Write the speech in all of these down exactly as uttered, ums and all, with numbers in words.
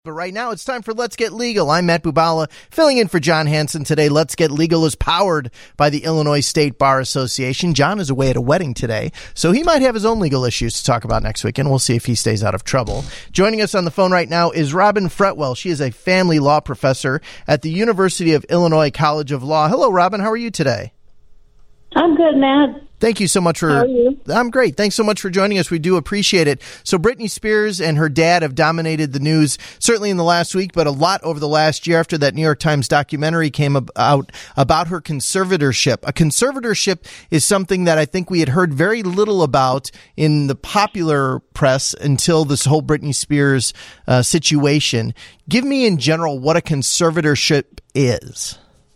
But right now, it's time for Let's Get Legal. I'm Matt Bubala, filling in for John Hanson today. Let's Get Legal is powered by the Illinois State Bar Association. John is away at a wedding today, so he might have his own legal issues to talk about next week, and we'll see if he stays out of trouble. Joining us on the phone right now is Robin Fretwell. She is a family law professor at the University of Illinois College of Law. Hello, Robin. How are you today? I'm good, Matt. Thank you so much for... How are you? I'm great. Thanks so much for joining us. We do appreciate it. So Britney Spears and her dad have dominated the news, certainly in the last week, but a lot over the last year after that New York Times documentary came out about her conservatorship. A conservatorship is something that I think we had heard very little about in the popular press until this whole Britney Spears uh, situation. Give me in general what a conservatorship is.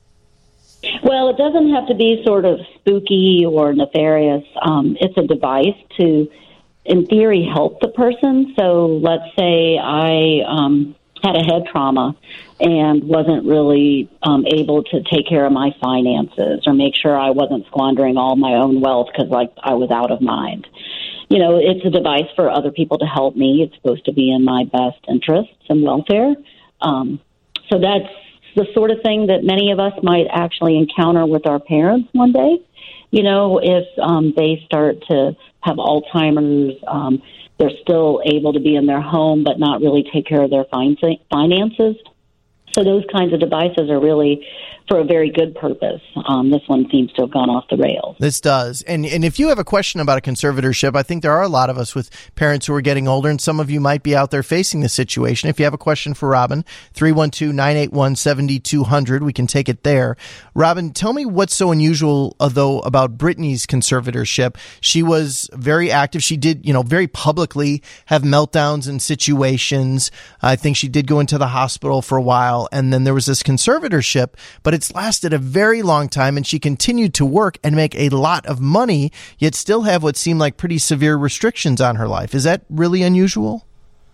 Well, it doesn't have to be sort of spooky or nefarious. Um, it's a device to, in theory, help the person. So let's say I um, had a head trauma and wasn't really um, able to take care of my finances or make sure I wasn't squandering all my own wealth because, like, I was out of mind. You know, it's a device for other people to help me. It's supposed to be in my best interests and welfare. Um, so that's the sort of thing that many of us might actually encounter with our parents one day. You know, if um, they start to have Alzheimer's, um, they're still able to be in their home but not really take care of their fin- finances. So those kinds of devices are really for a very good purpose. Um, this one seems to have gone off the rails. This does. And and if you have a question about a conservatorship, I think there are a lot of us with parents who are getting older, and some of you might be out there facing this situation. If you have a question for Robin, three one two, nine eight one, seven two zero zero, we can take it there. Robin, tell me what's so unusual, though, about Britney's conservatorship. She was very active. She did, you know, very publicly have meltdowns in situations. I think she did go into the hospital for a while, and then there was this conservatorship, but it's lasted a very long time, and she continued to work and make a lot of money, yet still have what seemed like pretty severe restrictions on her life. Is that really unusual?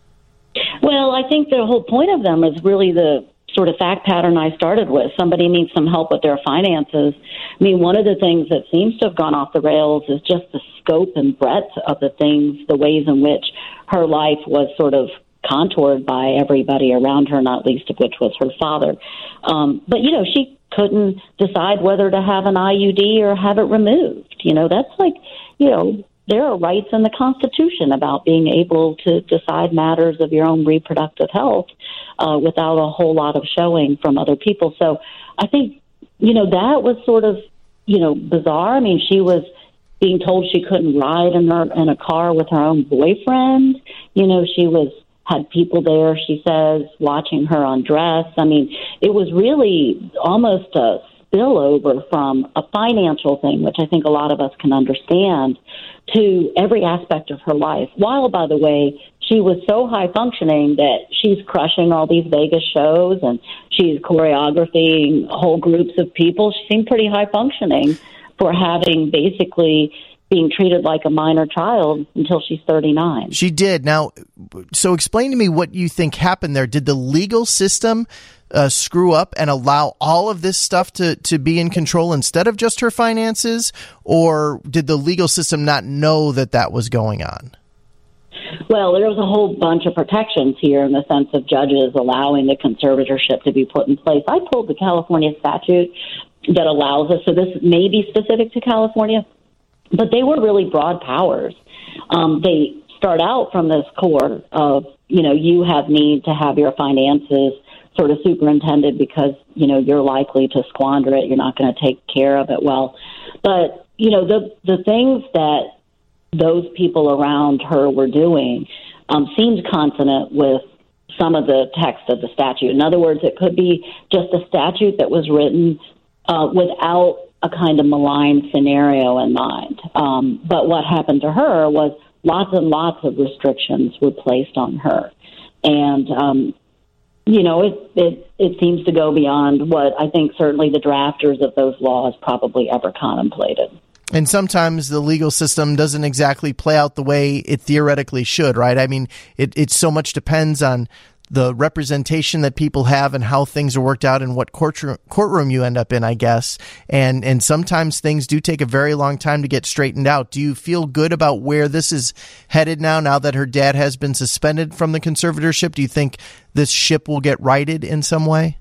Well, I think the whole point of them is really the sort of fact pattern I started with. Somebody needs some help with their finances. I mean, one of the things that seems to have gone off the rails is just the scope and breadth of the things, the ways in which her life was sort of contoured by everybody around her, not least of which was her father. Um, but, you know, she couldn't decide whether to have an I U D or have it removed. You know, that's like, you know, there are rights in the Constitution about being able to decide matters of your own reproductive health uh, without a whole lot of showing from other people. So I think, you know, that was sort of, you know, bizarre. I mean, she was being told she couldn't ride in, her, in a car with her own boyfriend. You know, she was had people there, she says, watching her undress. I mean, it was really almost a spillover from a financial thing, which I think a lot of us can understand, to every aspect of her life. While, by the way, she was so high functioning that she's crushing all these Vegas shows and she's choreographing whole groups of people. She seemed pretty high functioning for having basically being treated like a minor child until she's thirty-nine. She did. Now, so explain to me what you think happened there. Did the legal system uh, screw up and allow all of this stuff to, to be in control instead of just her finances? Or did the legal system not know that that was going on? Well, there was a whole bunch of protections here in the sense of judges allowing the conservatorship to be put in place. I pulled the California statute that allows us, so this may be specific to California, but they were really broad powers. Um, they start out from this core of, you know, you have need to have your finances sort of superintended because, you know, you're likely to squander it. You're not going to take care of it well. But, you know, the the things that those people around her were doing um, seemed consonant with some of the text of the statute. In other words, it could be just a statute that was written uh, without a kind of malign scenario in mind. Um, but what happened to her was lots and lots of restrictions were placed on her. And, um, you know, it, it, it seems to go beyond what I think certainly the drafters of those laws probably ever contemplated. And sometimes the legal system doesn't exactly play out the way it theoretically should, right? I mean, it, it so much depends on the representation that people have and how things are worked out and what courtroom, courtroom you end up in, I guess. And, and sometimes things do take a very long time to get straightened out. Do you feel good about where this is headed now, now that her dad has been suspended from the conservatorship? Do you think this ship will get righted in some way?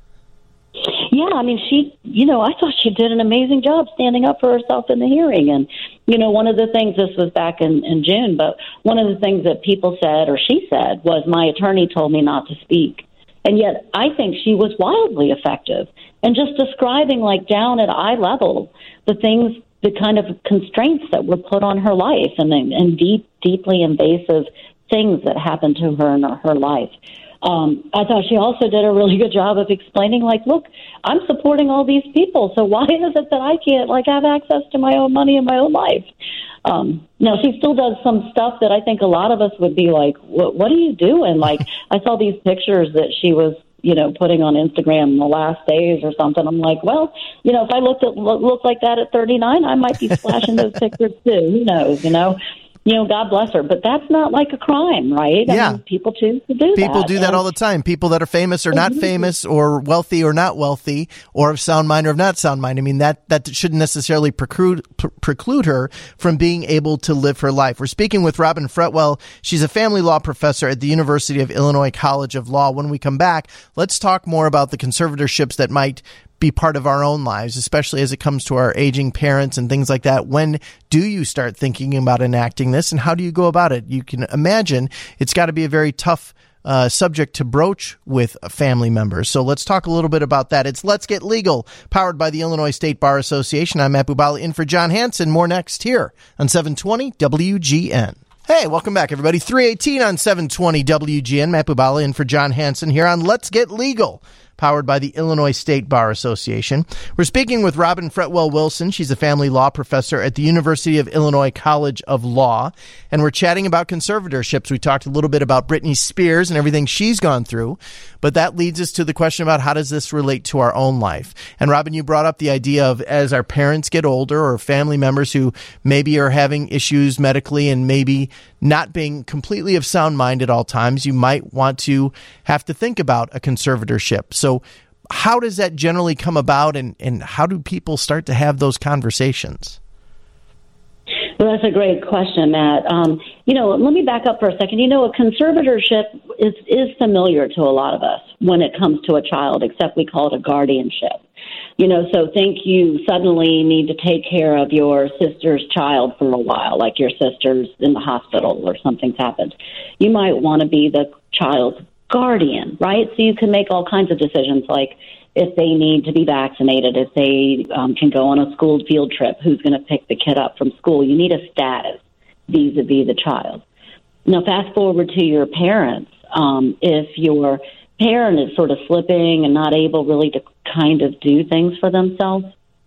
Yeah, I mean, she, you know, I thought she did an amazing job standing up for herself in the hearing. And, you know, one of the things, this was back in, in June, but one of the things that people said, or she said, was my attorney told me not to speak. And yet I think she was wildly effective. And just describing, like, down at eye level, the things, the kind of constraints that were put on her life and, and deep, deeply invasive things that happened to her in her life. Um, I thought she also did a really good job of explaining, like, look, I'm supporting all these people, so why is it that I can't, like, have access to my own money in my own life? Um, now, she still does some stuff that I think a lot of us would be like, what, what are you doing? Like, I saw these pictures that she was, you know, putting on Instagram in the last days or something. I'm like, well, you know, if I looked at looked like that at thirty-nine, I might be splashing those pictures too. Who knows, you know? You know, God bless her, but that's not like a crime, right? I Yeah. mean, people choose to do People that. People do that and, all the time. People that are famous or not mm-hmm. famous, or wealthy or not wealthy, or of sound mind or of not sound mind. I mean, that, that shouldn't necessarily preclude, preclude her from being able to live her life. We're speaking with Robin Fretwell. She's a family law professor at the University of Illinois College of Law. When we come back, let's talk more about the conservatorships that might be part of our own lives, especially as it comes to our aging parents and things like that. When do you start thinking about enacting this, and how do you go about it? You can imagine it's got to be a very tough uh, subject to broach with family members. So let's talk a little bit about that. It's Let's Get Legal, powered by the Illinois State Bar Association. I'm Matt Bubala in for John Hanson. More next here on seven twenty W G N. Hey, welcome back, everybody. three eighteen on seven twenty W G N. Matt Bubala in for John Hanson here on Let's Get Legal, powered by the Illinois State Bar Association. We're speaking with Robin Fretwell Wilson. She's a family law professor at the University of Illinois College of Law. And we're chatting about conservatorships. We talked a little bit about Britney Spears and everything she's gone through. But that leads us to the question about how does this relate to our own life? And Robin, you brought up the idea of as our parents get older, or family members who maybe are having issues medically and maybe not being completely of sound mind at all times, you might want to have to think about a conservatorship. So how does that generally come about, and, and how do people start to have those conversations? Well, that's a great question, Matt. Um, you know, let me back up for a second. You know, a conservatorship is, is familiar to a lot of us when it comes to a child, except we call it a guardianship. You know, so think you suddenly need to take care of your sister's child for a while, like your sister's in the hospital or something's happened. You might want to be the child's guardian, right? So you can make all kinds of decisions, like if they need to be vaccinated, if they um, can go on a school field trip, who's going to pick the kid up from school. You need a status vis-a-vis the child. Now, fast forward to your parents. Um, if your parent is sort of slipping and not able really to kind of do things for themselves,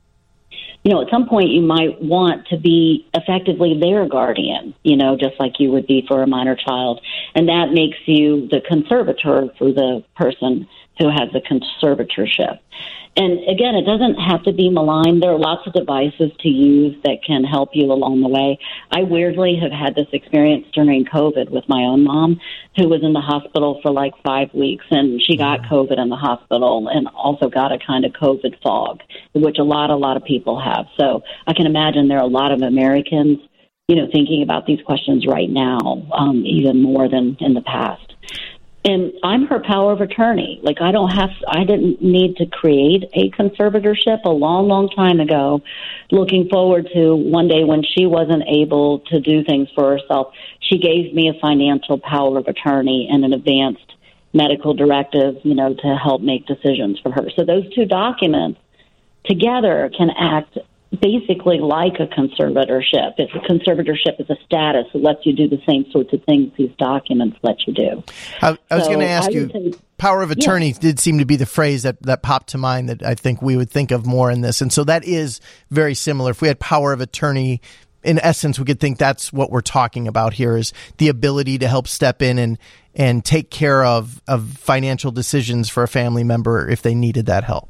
you know, at some point you might want to be effectively their guardian, you know, just like you would be for a minor child. And that makes you the conservator for the person who has the conservatorship. And again, it doesn't have to be malign. There are lots of devices to use that can help you along the way. I weirdly have had this experience during COVID with my own mom, who was in the hospital for like five weeks, and she got COVID in the hospital and also got a kind of COVID fog, which a lot, a lot of people have. So I can imagine there are a lot of Americans, you know, thinking about these questions right now, um, even more than in the past. And I'm her power of attorney. Like, I don't have, I didn't need to create a conservatorship a long, long time ago, looking forward to one day when she wasn't able to do things for herself. She gave me a financial power of attorney and an advanced medical directive, you know, to help make decisions for her. So those two documents together can act basically like a conservatorship. If a conservatorship is a status, it lets you do the same sorts of things these documents let you do. I, I was so going to ask you, say, power of attorney yeah. did seem to be the phrase that, that popped to mind that I think we would think of more in this. And so that is very similar. If we had power of attorney, in essence, we could think that's what we're talking about here, is the ability to help step in and, and take care of, of financial decisions for a family member if they needed that help.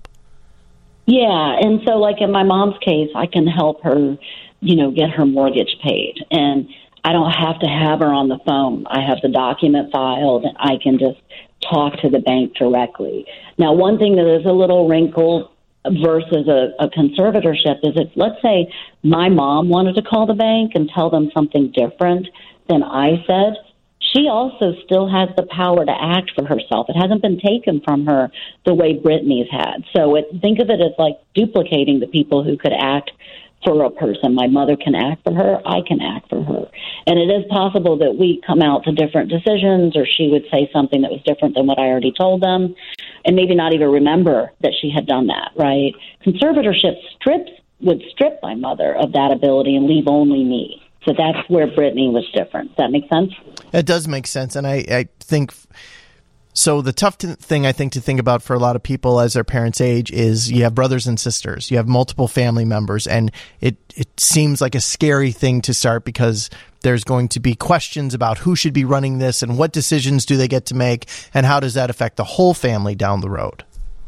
Yeah, and so like in my mom's case, I can help her, you know, get her mortgage paid. And I don't have to have her on the phone. I have the document filed, and I can just talk to the bank directly. Now, one thing that is a little wrinkle versus a, a conservatorship is if, let's say, my mom wanted to call the bank and tell them something different than I said, she also still has the power to act for herself. It hasn't been taken from her the way Brittany's had. So it, think of it as like duplicating the people who could act for a person. My mother can act for her. I can act for her. And it is possible that we come out to different decisions, or she would say something that was different than what I already told them, and maybe not even remember that she had done that, right? Conservatorship strips would strip my mother of that ability and leave only me. So that's where Brittany was different. Does that make sense? It does make sense. And I, I think, so the tough t- thing I think to think about for a lot of people as their parents age is you have brothers and sisters, you have multiple family members, and it, it seems like a scary thing to start because there's going to be questions about who should be running this and what decisions do they get to make and how does that affect the whole family down the road.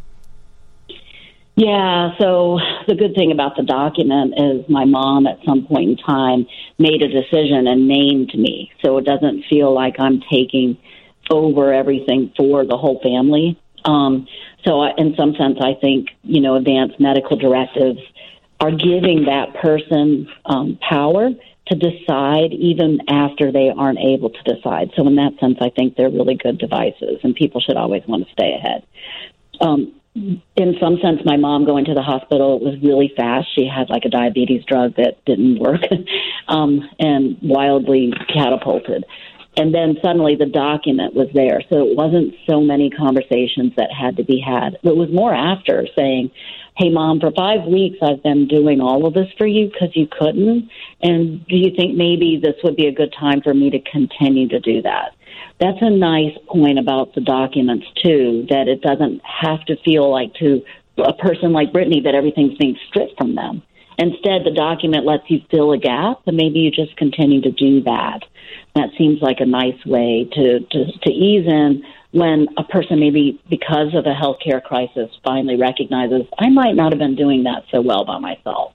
Yeah, so the good thing about the document is my mom at some point in time made a decision and named me, so it doesn't feel like I'm taking over everything for the whole family. Um, so I, in some sense, I think, you know, advanced medical directives are giving that person um, power to decide even after they aren't able to decide. So in that sense, I think they're really good devices, and people should always want to stay ahead. Um, in some sense, my mom going to the hospital was really fast. She had like a diabetes drug that didn't work um, and wildly catapulted. And then suddenly the document was there. So it wasn't so many conversations that had to be had. It was more after saying, hey, Mom, for five weeks I've been doing all of this for you because you couldn't. And do you think maybe this would be a good time for me to continue to do that? That's a nice point about the documents, too, that it doesn't have to feel like to a person like Brittany that everything's being stripped from them. Instead, the document lets you fill a gap, and maybe you just continue to do that. That seems like a nice way to, to, to ease in when a person maybe because of a healthcare crisis finally recognizes, I might not have been doing that so well by myself.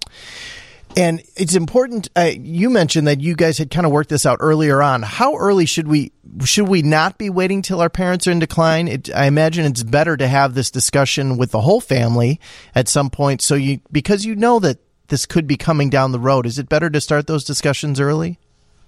And it's important, uh, you mentioned that you guys had kind of worked this out earlier on. How early should we should we not be waiting till our parents are in decline? It, I imagine it's better to have this discussion with the whole family at some point. So you because you know that this could be coming down the road, is it better to start those discussions early?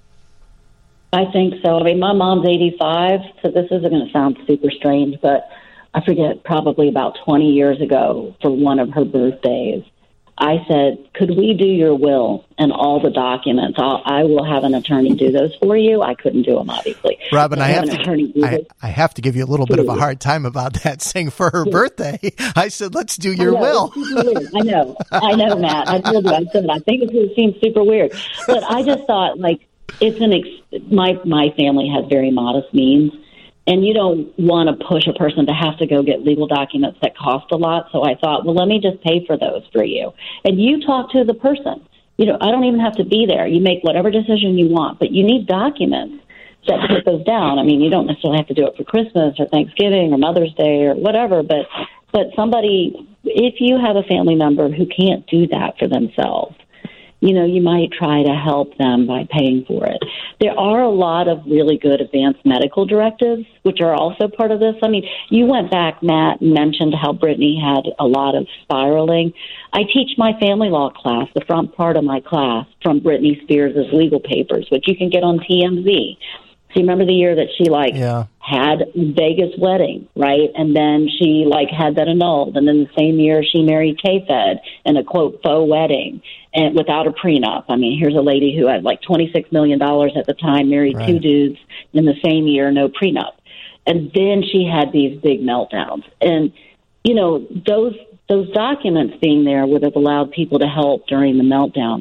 I think so. I mean, my mom's eighty-five, so this isn't going to sound super strange, but I forget, probably about twenty years ago for one of her birthdays, I said, could we do your will and all the documents? I'll, I will have an attorney do those for you. I couldn't do them, obviously. Robin, I have, to, I, I have to give you a little bit of a hard time about that, saying for her birthday. I said, let's do your I will. I know. I know, Matt. I told you. I said, I think it seems super weird. But I just thought, like, it's an ex- my my family has very modest means. And you don't want to push a person to have to go get legal documents that cost a lot. So I thought, well, let me just pay for those for you. And you talk to the person. You know, I don't even have to be there. You make whatever decision you want, but you need documents that put those down. I mean, you don't necessarily have to do it for Christmas or Thanksgiving or Mother's Day or whatever, but but somebody, if you have a family member who can't do that for themselves, you know, you might try to help them by paying for it. There are a lot of really good advanced medical directives, which are also part of this. I mean, you went back, Matt, and mentioned how Brittany had a lot of spiraling. I teach my family law class, the front part of my class, from Britney Spears' legal papers, which you can get on T M Z. So you remember the year that she, like, yeah. had a Vegas wedding, right? And then she, like, had that annulled. And then the same year she married K-Fed in a, quote, faux wedding and without a prenup. I mean, here's a lady who had, like, twenty-six million dollars at the time, married right. two dudes in the same year, no prenup. And then she had these big meltdowns. And, you know, those those documents being there would have allowed people to help during the meltdown.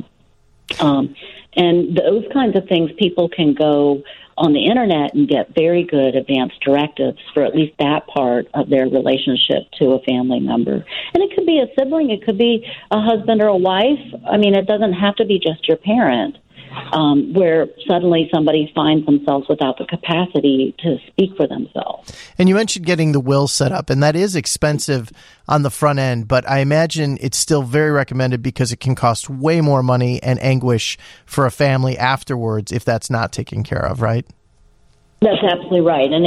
Um, and those kinds of things, people can go on the internet and get very good advanced directives for at least that part of their relationship to a family member. And it could be a sibling, it could be a husband or a wife. I mean, it doesn't have to be just your parent, um, where suddenly somebody finds themselves without the capacity to speak for themselves. And you mentioned getting the will set up, and that is expensive on the front end, but I imagine it's still very recommended because it can cost way more money and anguish for a family afterwards if that's not taken care of, right? That's absolutely right. And if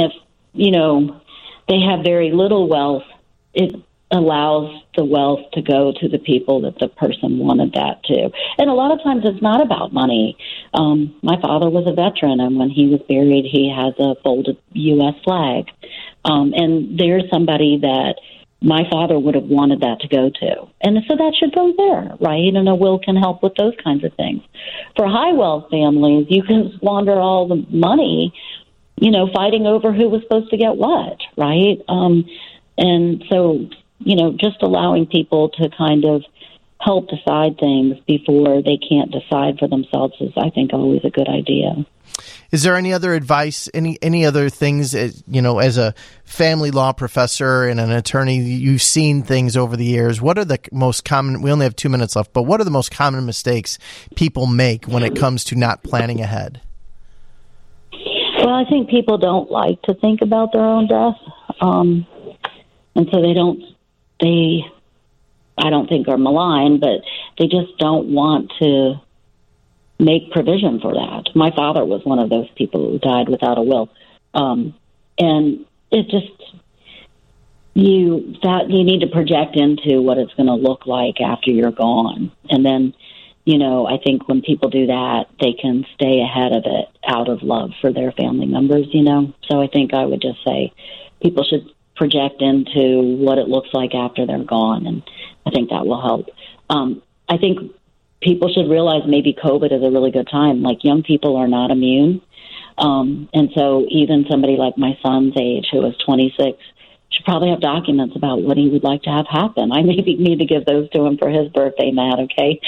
you know, they have very little wealth, it allows the wealth to go to the people that the person wanted that to. And a lot of times it's not about money. Um, my father was a veteran, and when he was buried, he has a folded U S flag. Um, and there's somebody that my father would have wanted that to go to. And so that should go there, right? And a will can help with those kinds of things. For high wealth families, you can squander all the money, you know, fighting over who was supposed to get what, right? Um, and so, you know, just allowing people to kind of help decide things before they can't decide for themselves is, I think, always a good idea. Is there any other advice, any any other things, you know, as a family law professor and an attorney, you've seen things over the years. What are the most common, we only have two minutes left, but what are the most common mistakes people make when it comes to not planning ahead? Well, I think people don't like to think about their own death. Um, and so they don't, they, I don't think are malign, but they just don't want to make provision for that. My father was one of those people who died without a will. Um, and it just, you, that you need to project into what it's going to look like after you're gone. And then, you know, I think when people do that, they can stay ahead of it out of love for their family members, you know? So I think I would just say people should project into what it looks like after they're gone. And I think that will help. Um, I think people should realize maybe COVID is a really good time. Like, young people are not immune. Um, and so even somebody like my son's age, who is twenty-six, should probably have documents about what he would like to have happen. I maybe need to give those to him for his birthday, Matt, okay?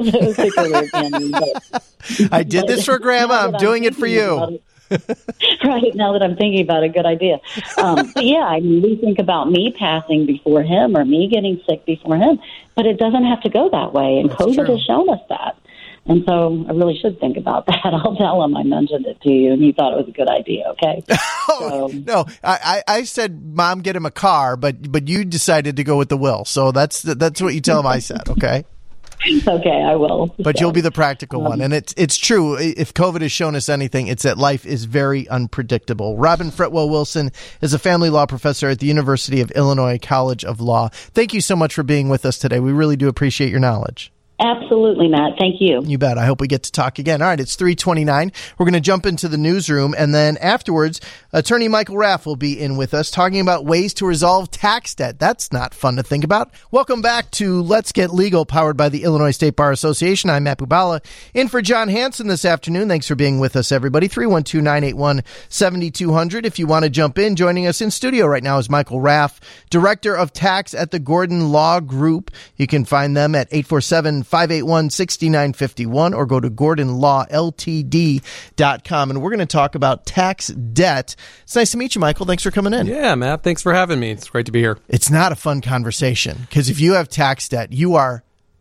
but, I did this for Grandma. I'm doing it for you. Right, now that I'm thinking about it, good idea. Um, but yeah, I mean, we think about me passing before him or me getting sick before him, but it doesn't have to go that way, and That's COVID true. has shown us that. And so I really should think about that. I'll tell him I mentioned it to you, and you thought it was a good idea, okay? oh, so, no, I, I said, Mom, get him a car, but but you decided to go with the will. So that's that's what you tell him I said, okay? Okay, I will. But so, you'll be the practical um, one. And it's it's true. If COVID has shown us anything, it's that life is very unpredictable. Robin Fretwell Wilson is a family law professor at the University of Illinois College of Law. Thank you so much for being with us today. We really do appreciate your knowledge. Absolutely, Matt. Thank you. You bet. I hope we get to talk again. All right, it's three twenty-nine. We're going to jump into the newsroom, and then afterwards, Attorney Michael Raff will be in with us talking about ways to resolve tax debt. That's not fun to think about. Welcome back to Let's Get Legal, powered by the Illinois State Bar Association. I'm Matt Bubala, in for John Hanson this afternoon. Thanks for being with us, everybody. three one two, nine eight one, seven two zero zero. If you want to jump in, joining us in studio right now is Michael Raff, Director of Tax at the Gordon Law Group. You can find them at eight four seven, five eight one, six nine five one or go to gordon law l t d dot com. And we're going to talk about tax debt. It's nice to meet you, Michael. Thanks for coming in. Yeah, Matt. Thanks for having me. It's great to be here. It's not a fun conversation because if you have tax debt, you are,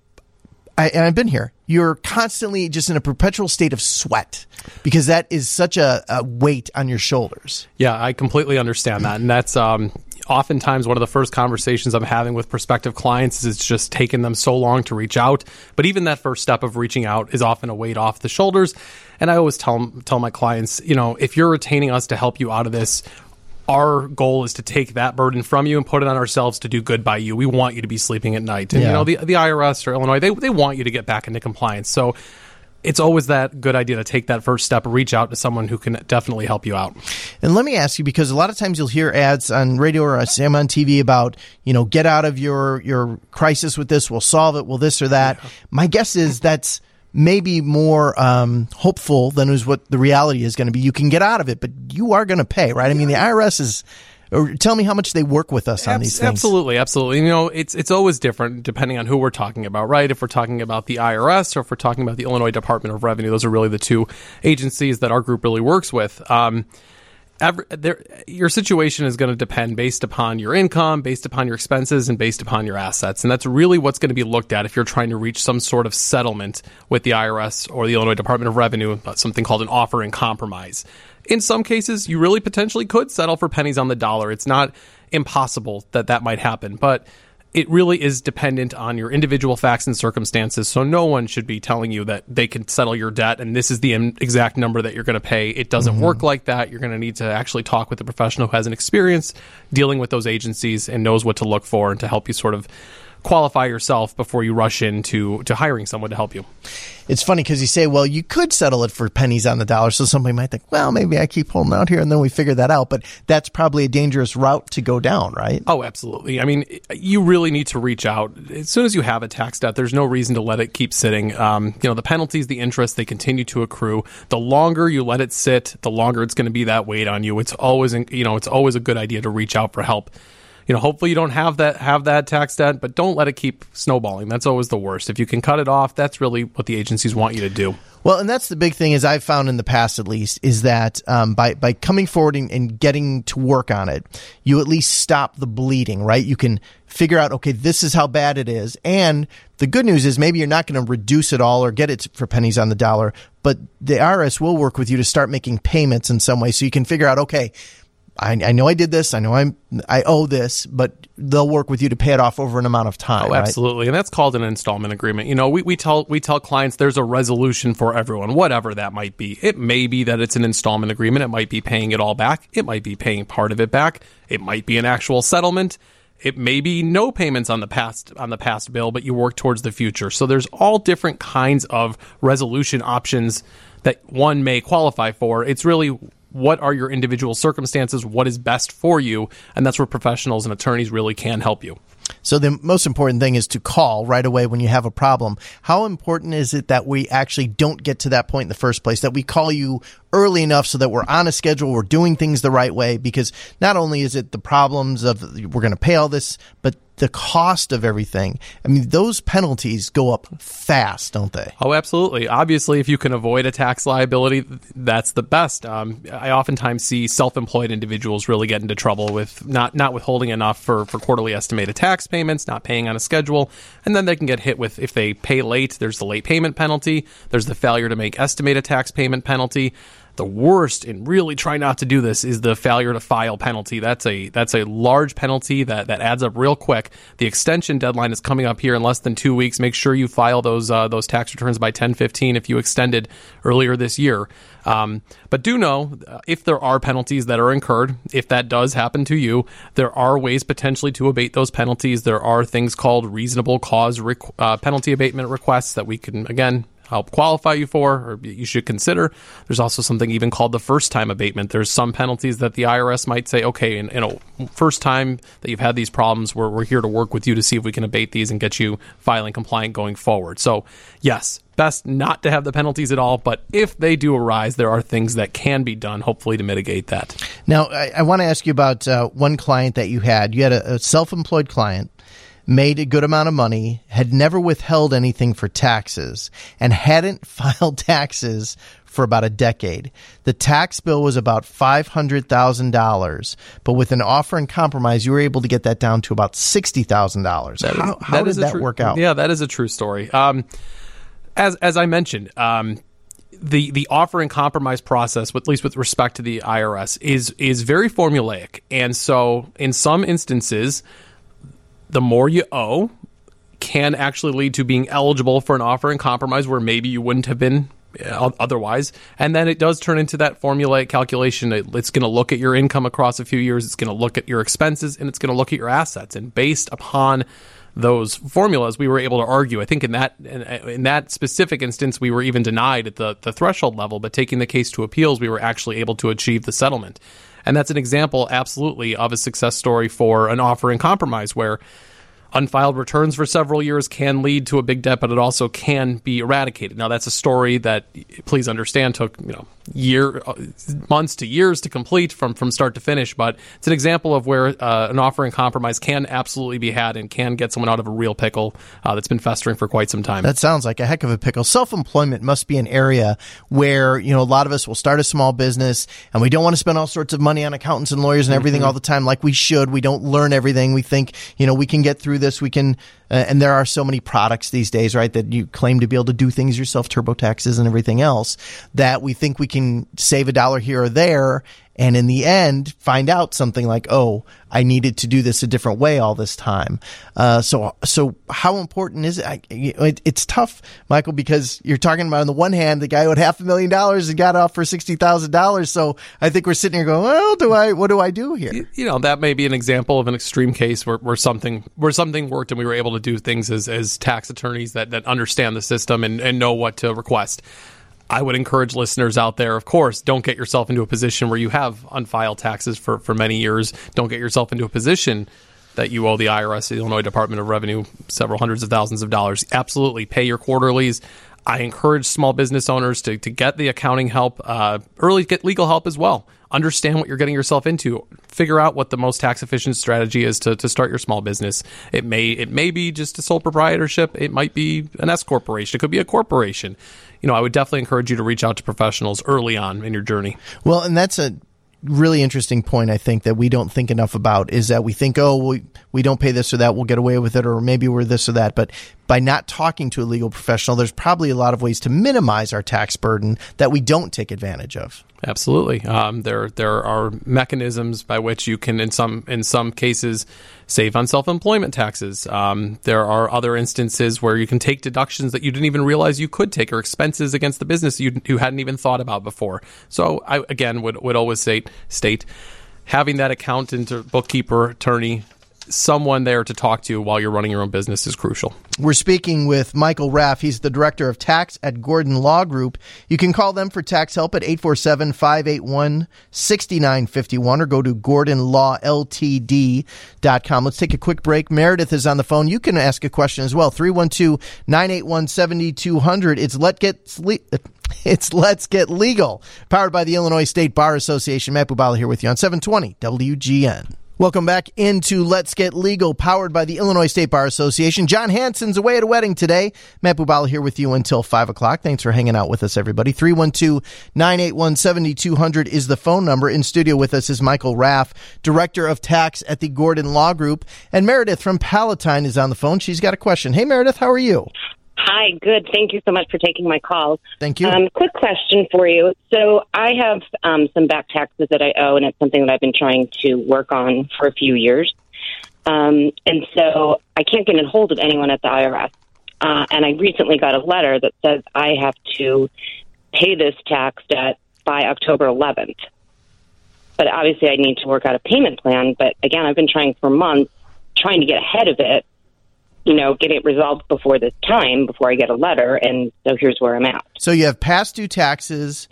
I, and I've been here, you're constantly just in a perpetual state of sweat because that is such a, a weight on your shoulders. Yeah, I completely understand that. And that's um, oftentimes one of the first conversations I'm having with prospective clients is it's just taken them so long to reach out. But even that first step of reaching out is often a weight off the shoulders. And I always tell tell my clients, you know, if you're retaining us to help you out of this, our goal is to take that burden from you and put it on ourselves to do good by you. We want you to be sleeping at night. And, yeah. you know, the, the I R S or Illinois, they they want you to get back into compliance. So it's always that good idea to take that first step, reach out to someone who can definitely help you out. And let me ask you, because a lot of times you'll hear ads on radio or I see them on T V about, you know, get out of your, your crisis with this, we'll solve it, we'll this or that. Yeah. My guess is that's maybe more um, hopeful than is what the reality is going to be. You can get out of it, but you are going to pay, right? I mean, the I R S is... Or tell me how much they work with us on these things. Absolutely, absolutely. You know, it's it's always different depending on who we're talking about, right? If we're talking about the I R S or if we're talking about the Illinois Department of Revenue, those are really the two agencies that our group really works with. Um, every, there, your situation is going to depend based upon your income, based upon your expenses, and based upon your assets. And that's really what's going to be looked at if you're trying to reach some sort of settlement with the I R S or the Illinois Department of Revenue, something called an offer in compromise. In some cases, you really potentially could settle for pennies on the dollar. It's not impossible that that might happen. But it really is dependent on your individual facts and circumstances. So no one should be telling you that they can settle your debt and this is the exact number that you're going to pay. It doesn't mm-hmm. work like that. You're going to need to actually talk with a professional who has an experience dealing with those agencies and knows what to look for and to help you sort of qualify yourself before you rush into to hiring someone to help you. It's funny because you say, well, you could settle it for pennies on the dollar. So somebody might think, well, maybe I keep holding out here and then we figure that out. But that's probably a dangerous route to go down, right? Oh, absolutely. I mean, you really need to reach out. As soon as you have a tax debt, there's no reason to let it keep sitting. Um, you know, the penalties, the interest, they continue to accrue. The longer you let it sit, the longer it's going to be that weight on you. It's always, you know, it's always a good idea to reach out for help. You know, hopefully you don't have that have that tax debt, but don't let it keep snowballing. That's always the worst. If you can cut it off, that's really what the agencies want you to do. Well, and that's the big thing, as I've found in the past at least, is that um, by, by coming forward and, and getting to work on it, you at least stop the bleeding, right? You can figure out, okay, this is how bad it is. And the good news is maybe you're not going to reduce it all or get it for pennies on the dollar, but the I R S will work with you to start making payments in some way so you can figure out, okay, I, I know I did this. I know I'm, I owe this, but they'll work with you to pay it off over an amount of time. Oh, absolutely. Right? And that's called an installment agreement. You know, we, we tell we tell clients there's a resolution for everyone, whatever that might be. It may be that it's an installment agreement. It might be paying it all back. It might be paying part of it back. It might be an actual settlement. It may be no payments on the past on the past bill, but you work towards the future. So there's all different kinds of resolution options that one may qualify for. It's really what are your individual circumstances, what is best for you, and that's where professionals and attorneys really can help you. So the most important thing is to call right away when you have a problem. How important is it that we actually don't get to that point in the first place, that we call you early enough so that we're on a schedule, we're doing things the right way? Because not only is it the problems of we're going to pay all this, but the cost of everything. I mean, those penalties go up fast, don't they? Oh, absolutely. Obviously, if you can avoid a tax liability, that's the best. Um, I oftentimes see self-employed individuals really get into trouble with not, not withholding enough for, for quarterly estimated tax payments, not paying on a schedule, and then they can get hit with, if they pay late, there's the late payment penalty, there's the failure to make estimated tax payment penalty. The worst, and really try not to do this, is the failure to file penalty. That's a that's a large penalty that, that adds up real quick. The extension deadline is coming up here in less than two weeks. Make sure you file those uh, those tax returns by ten fifteen if you extended earlier this year. Um, but do know, uh, if there are penalties that are incurred, if that does happen to you, there are ways potentially to abate those penalties. There are things called reasonable cause requ- uh, penalty abatement requests that we can, again, help qualify you for, or you should consider. There's also something even called the first time abatement. There's some penalties that the I R S might say, okay, in, in a first time that you've had these problems, we're, we're here to work with you to see if we can abate these and get you filing compliant going forward. So yes, best not to have the penalties at all, but if they do arise, there are things that can be done, hopefully, to mitigate that. Now, I, I want to ask you about uh, one client that you had. You had a, a self-employed client, made a good amount of money, had never withheld anything for taxes, and hadn't filed taxes for about a decade. The tax bill was about five hundred thousand dollars, but with an offer and compromise, you were able to get that down to about sixty thousand dollars. How, how did that true, work out? Yeah, that is a true story. Um, as as I mentioned, um, the the offer and compromise process, at least with respect to the I R S, is is very formulaic. And so in some instances, the more you owe can actually lead to being eligible for an offer and compromise where maybe you wouldn't have been otherwise. And then it does turn into that formulaic calculation. It's going to look at your income across a few years. It's going to look at your expenses, and it's going to look at your assets. And based upon those formulas, we were able to argue. I think in that in, in that specific instance, we were even denied at the, the threshold level, but taking the case to appeals, we were actually able to achieve the settlement. And that's an example, absolutely, of a success story for an offer and compromise where unfiled returns for several years can lead to a big debt, but it also can be eradicated. Now, that's a story that, please understand, took you know year, months to years to complete from, from start to finish. But it's an example of where uh, an offer and compromise can absolutely be had and can get someone out of a real pickle uh, that's been festering for quite some time. That sounds like a heck of a pickle. Self-employment must be an area where, you know, a lot of us will start a small business and we don't want to spend all sorts of money on accountants and lawyers and everything mm-hmm. all the time like we should. We don't learn everything. We think, you know, we can get through this. We can, uh, and there are so many products these days, right, that you claim to be able to do things yourself, TurboTaxes and everything else, that we think we can can save a dollar here or there, and in the end, find out something like, oh, I needed to do this a different way all this time. Uh, so, so how important is it? I, it? It's tough, Michael, because you're talking about on the one hand, the guy who had half a million dollars and got off for sixty thousand dollars. So I think we're sitting here going, well, do I, what do I do here? You, you know, that may be an example of an extreme case where, where something, where something worked and we were able to do things as, as tax attorneys that, that understand the system and, and know what to request. I would encourage listeners out there, of course, don't get yourself into a position where you have unfiled taxes for, for many years. Don't get yourself into a position that you owe the I R S, the Illinois Department of Revenue, several hundreds of thousands of dollars. Absolutely pay your quarterlies. I encourage small business owners to, to get the accounting help, uh, early get legal help as well. Understand what you're getting yourself into. Figure out what the most tax efficient strategy is to, to start your small business. It may it may be just a sole proprietorship. It might be an S corporation. It could be a corporation. You know, I would definitely encourage you to reach out to professionals early on in your journey. Well, and that's a really interesting point, I think, that we don't think enough about, is that we think, oh, we, we don't pay this or that, we'll get away with it, or maybe we're this or that. But by not talking to a legal professional, there's probably a lot of ways to minimize our tax burden that we don't take advantage of. Absolutely. Um, there there are mechanisms by which you can, in some in some cases, save on self-employment taxes. Um, there are other instances where you can take deductions that you didn't even realize you could take, or expenses against the business you, you hadn't even thought about before. So I, again, would, would always state, state having that accountant or bookkeeper, attorney, someone there to talk to while you're running your own business is crucial. We're speaking with Michael Raff. He's the Director of Tax at Gordon Law Group. You can call them for tax help at eight four seven, five eight one, six nine five one or go to gordon law l t d dot com. Let's take a quick break. Meredith is on the phone. You can ask a question as well. three one two, nine eight one, seven two zero zero. It's Let Get Sleep. It's Let's Get Legal, powered by the Illinois State Bar Association. Matt Bubala here with you on seven twenty W G N. Welcome back into Let's Get Legal, powered by the Illinois State Bar Association. John Hansen's away at a wedding today. Matt Bubala here with you until five o'clock. Thanks for hanging out with us, everybody. three one two, nine eight one, seven two zero zero is the phone number. In studio with us is Michael Raff, Director of Tax at the Gordon Law Group. And Meredith from Palatine is on the phone. She's got a question. Hey, Meredith, how are you? Hi, good. Thank you so much for taking my call. Thank you. Um, quick question for you. So I have um, some back taxes that I owe, and it's something that I've been trying to work on for a few years. Um, and so I can't get in hold of anyone at the I R S. Uh, and I recently got a letter that says I have to pay this tax debt by October eleventh. But obviously I need to work out a payment plan. But again, I've been trying for months, trying to get ahead of it, you know, get it resolved before this time, before I get a letter, and so here's where I'm at. So you have past due taxes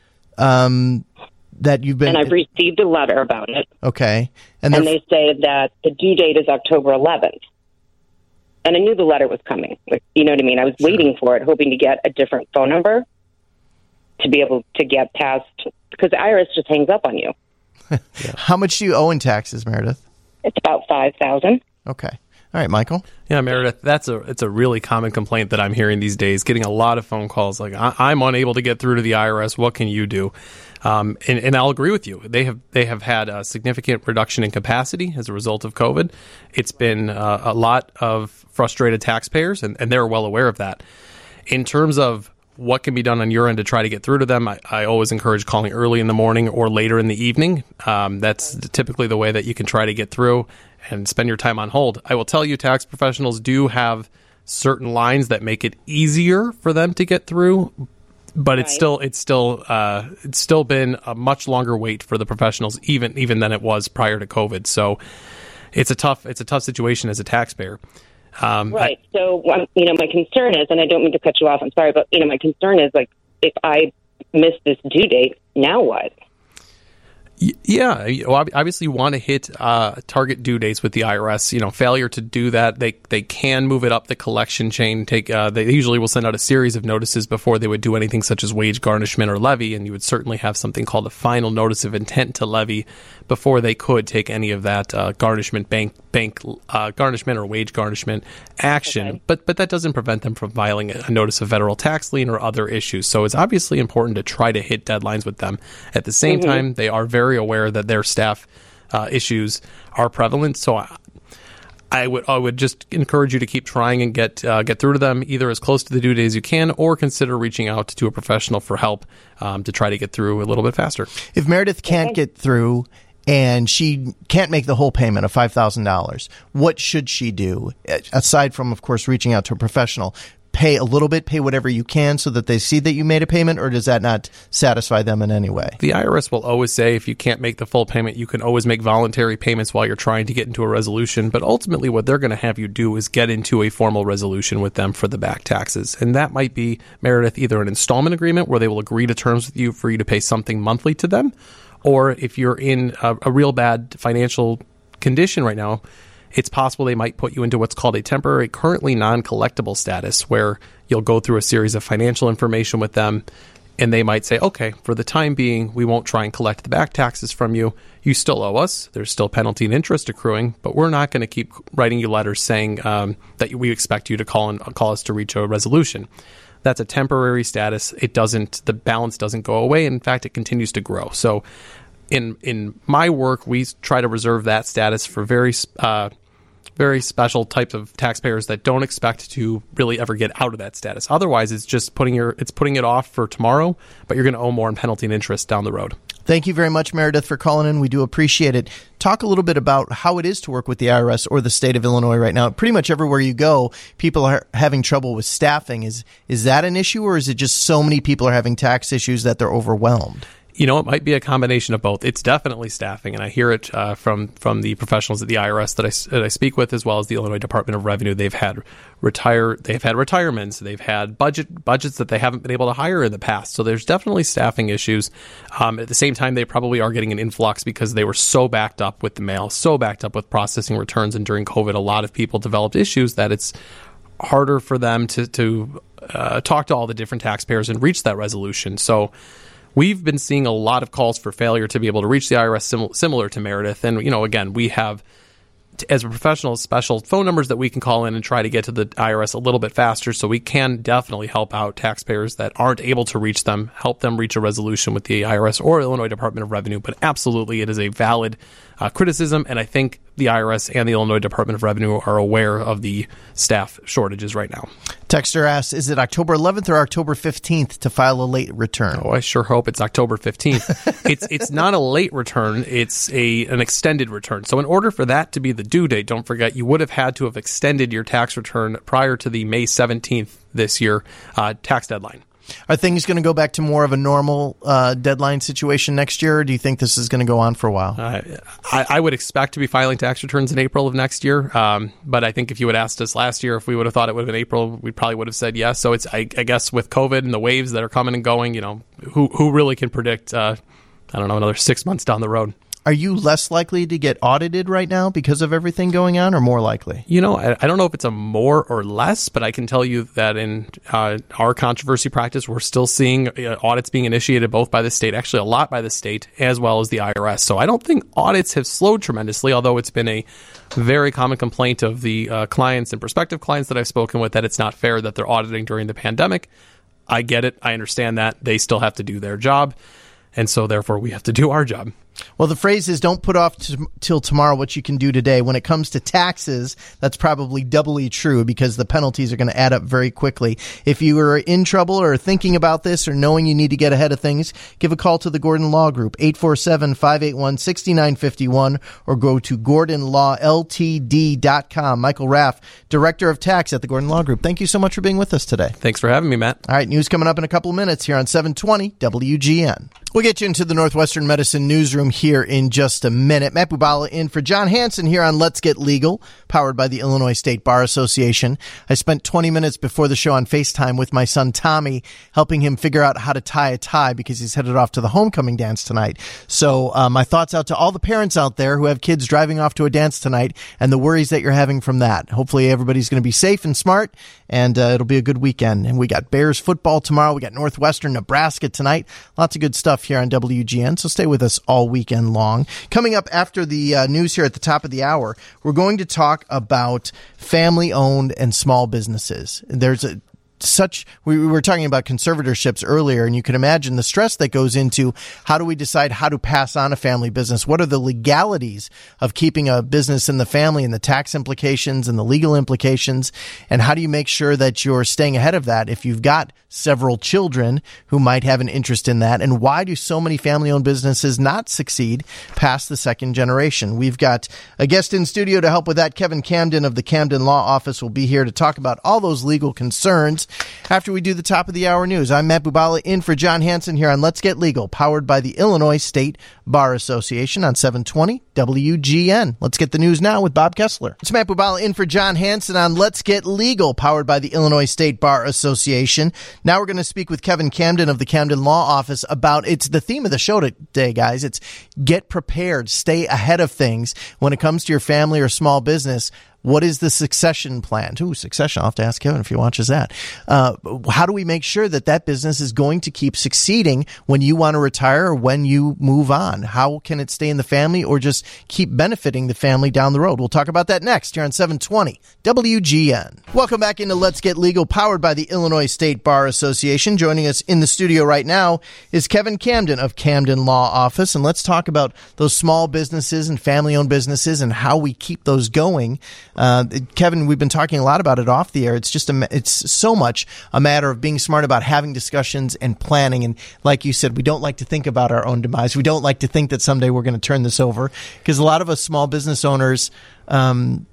um, that you've been... And I've received a letter about it. Okay. And, and they say that the due date is October eleventh. And I knew the letter was coming. Like, you know what I mean? I was sure. waiting for it, hoping to get a different phone number to be able to get past... Because the I R S just hangs up on you. Yeah. How much do you owe in taxes, Meredith? It's about five thousand dollars. Okay. All right, Michael. Yeah, Meredith, that's a it's a really common complaint that I'm hearing these days. Getting a lot of phone calls like, I, I'm unable to get through to the I R S. What can you do? Um, and, and I'll agree with you. They have they have had a significant reduction in capacity as a result of COVID. It's been uh, a lot of frustrated taxpayers, and, and they're well aware of that. In terms of what can be done on your end to try to get through to them, I, I always encourage calling early in the morning or later in the evening. Um, that's typically the way that you can try to get through and spend your time on hold. I will tell you, tax professionals do have certain lines that make it easier for them to get through, but it's right. still it's still uh, it's still been a much longer wait for the professionals, even even than it was prior to COVID. So it's a tough it's a tough situation as a taxpayer. Um, right. I, so um, you know, my concern is, and I don't mean to cut you off. I'm sorry, but you know, my concern is like, if I miss this due date, now what? Yeah, obviously you want to hit uh, target due dates with the I R S. You know, failure to do that, they they can move it up the collection chain. Take uh, they usually will send out a series of notices before they would do anything such as wage garnishment or levy, and you would certainly have something called a final notice of intent to levy before they could take any of that uh, garnishment, bank bank uh, garnishment or wage garnishment action. Okay. But but that doesn't prevent them from filing a notice of federal tax lien or other issues. So it's obviously important to try to hit deadlines with them. At the same mm-hmm. time, they are very aware that their staff uh, issues are prevalent. So I, I would I would just encourage you to keep trying and get uh, get through to them either as close to the due date as you can, or consider reaching out to a professional for help um, to try to get through a little bit faster. If Meredith can't Okay. get through and she can't make the whole payment of five thousand dollars, what should she do, aside from, of course, reaching out to a professional? Pay a little bit, pay whatever you can so that they see that you made a payment, or does that not satisfy them in any way? The I R S will always say if you can't make the full payment, you can always make voluntary payments while you're trying to get into a resolution. But ultimately, what they're going to have you do is get into a formal resolution with them for the back taxes. And that might be, Meredith, either an installment agreement where they will agree to terms with you for you to pay something monthly to them, or if you're in a, a real bad financial condition right now, it's possible they might put you into what's called a temporary, currently non-collectible status, where you'll go through a series of financial information with them, and they might say, okay, for the time being, we won't try and collect the back taxes from you. You still owe us. There's still penalty and interest accruing, but we're not going to keep writing you letters saying um, that we expect you to call and call us to reach a resolution. That's a temporary status. It doesn't, the balance doesn't go away. In fact, it continues to grow. So in in my work, we try to reserve that status for very uh, very special types of taxpayers that don't expect to really ever get out of that status. Otherwise, it's just putting your it's putting it off for tomorrow, but you're going to owe more in penalty and interest down the road. Thank you very much, Meredith, for calling in. We do appreciate it. Talk a little bit about how it is to work with the I R S or the state of Illinois right now. Pretty much everywhere you go, people are having trouble with staffing. Is is that an issue, or is it just so many people are having tax issues that they're overwhelmed? You know, it might be a combination of both. It's definitely staffing, and I hear it uh, from from the professionals at the I R S that I, that I speak with, as well as the Illinois Department of Revenue. They've had retire, they've had retirements, they've had budget budgets that they haven't been able to hire in the past. So there's definitely staffing issues. Um, at the same time, they probably are getting an influx because they were so backed up with the mail, so backed up with processing returns, and during COVID, a lot of people developed issues that it's harder for them to to uh, talk to all the different taxpayers and reach that resolution. So we've been seeing a lot of calls for failure to be able to reach the I R S sim- similar to Meredith. And, you know, again, we have, as a professional, special phone numbers that we can call in and try to get to the I R S a little bit faster. So we can definitely help out taxpayers that aren't able to reach them, help them reach a resolution with the I R S or Illinois Department of Revenue. But absolutely, it is a valid uh, criticism. And I think the I R S and the Illinois Department of Revenue are aware of the staff shortages right now. Texter asks, is it October eleventh or October fifteenth to file a late return? Oh, I sure hope it's October fifteenth. it's it's not a late return. It's a an extended return. So in order for that to be the due date, don't forget, you would have had to have extended your tax return prior to the May seventeenth this year uh, tax deadline. Are things going to go back to more of a normal uh, deadline situation next year, or do you think this is going to go on for a while? Uh, I, I would expect to be filing tax returns in April of next year. Um, but I think if you had asked us last year if we would have thought it would have been April, we probably would have said yes. So it's, I, I guess, with COVID and the waves that are coming and going, you know, who who really can predict, uh, I don't know, another six months down the road? Are you less likely to get audited right now because of everything going on, or more likely? You know, I, I don't know if it's a more or less, but I can tell you that in uh, our controversy practice, we're still seeing uh, audits being initiated both by the state, actually a lot by the state, as well as the I R S. So I don't think audits have slowed tremendously, although it's been a very common complaint of the uh, clients and prospective clients that I've spoken with that it's not fair that they're auditing during the pandemic. I get it. I understand that. They still have to do their job. And so, therefore, we have to do our job. Well, the phrase is don't put off t- till tomorrow what you can do today. When it comes to taxes, that's probably doubly true because the penalties are going to add up very quickly. If you are in trouble or thinking about this or knowing you need to get ahead of things, give a call to the Gordon Law Group, eight four seven, five eight one, six nine five one, or go to gordon law l t d dot com. Michael Raff, Director of Tax at the Gordon Law Group. Thank you so much for being with us today. Thanks for having me, Matt. All right, news coming up in a couple of minutes here on seven twenty W G N. We'll get you into the Northwestern Medicine newsroom here in just a minute. Matt Bubala in for John Hanson here on Let's Get Legal, powered by the Illinois State Bar Association. I spent twenty minutes before the show on FaceTime with my son Tommy, helping him figure out how to tie a tie because he's headed off to the homecoming dance tonight. So uh, my thoughts out to all the parents out there who have kids driving off to a dance tonight and the worries that you're having from that. Hopefully everybody's going to be safe and smart, and uh, it'll be a good weekend. And we got Bears football tomorrow. We got Northwestern Nebraska tonight. Lots of good stuff here on W G N, so stay with us all weekend long. Coming up after the uh, news here at the top of the hour, we're going to talk about family-owned and small businesses. There's a such, we were talking about conservatorships earlier, and you can imagine the stress that goes into how do we decide how to pass on a family business? What are the legalities of keeping a business in the family and the tax implications and the legal implications? And how do you make sure that you're staying ahead of that if you've got several children who might have an interest in that? And why do so many family-owned businesses not succeed past the second generation? We've got a guest in studio to help with that. Kevin Camden of the Camden Law Office will be here to talk about all those legal concerns after we do the top of the hour news. I'm Matt Bubala in for John Hanson here on Let's Get Legal, powered by the Illinois State Bar Association on seven twenty W G N. Let's get the news now with Bob Kessler. It's Matt Bubala in for John Hanson on Let's Get Legal, powered by the Illinois State Bar Association. Now we're going to speak with Kevin Camden of the Camden Law Office about, it's the theme of the show today, guys. It's get prepared, stay ahead of things when it comes to your family or small business. What is the succession plan? Ooh, succession. I'll have to ask Kevin if he watches that. Uh, how do we make sure that that business is going to keep succeeding when you want to retire or when you move on? How can it stay in the family or just keep benefiting the family down the road? We'll talk about that next here on seven twenty W G N. Welcome back into Let's Get Legal, powered by the Illinois State Bar Association. Joining us in the studio right now is Kevin Camden of Camden Law Office. And let's talk about those small businesses and family-owned businesses and how we keep those going. Uh, Kevin, we've been talking a lot about it off the air. It's just a, it's so much a matter of being smart about having discussions and planning. And like you said, we don't like to think about our own demise. We don't like to think that someday we're going to turn this over, because a lot of us small business owners, um,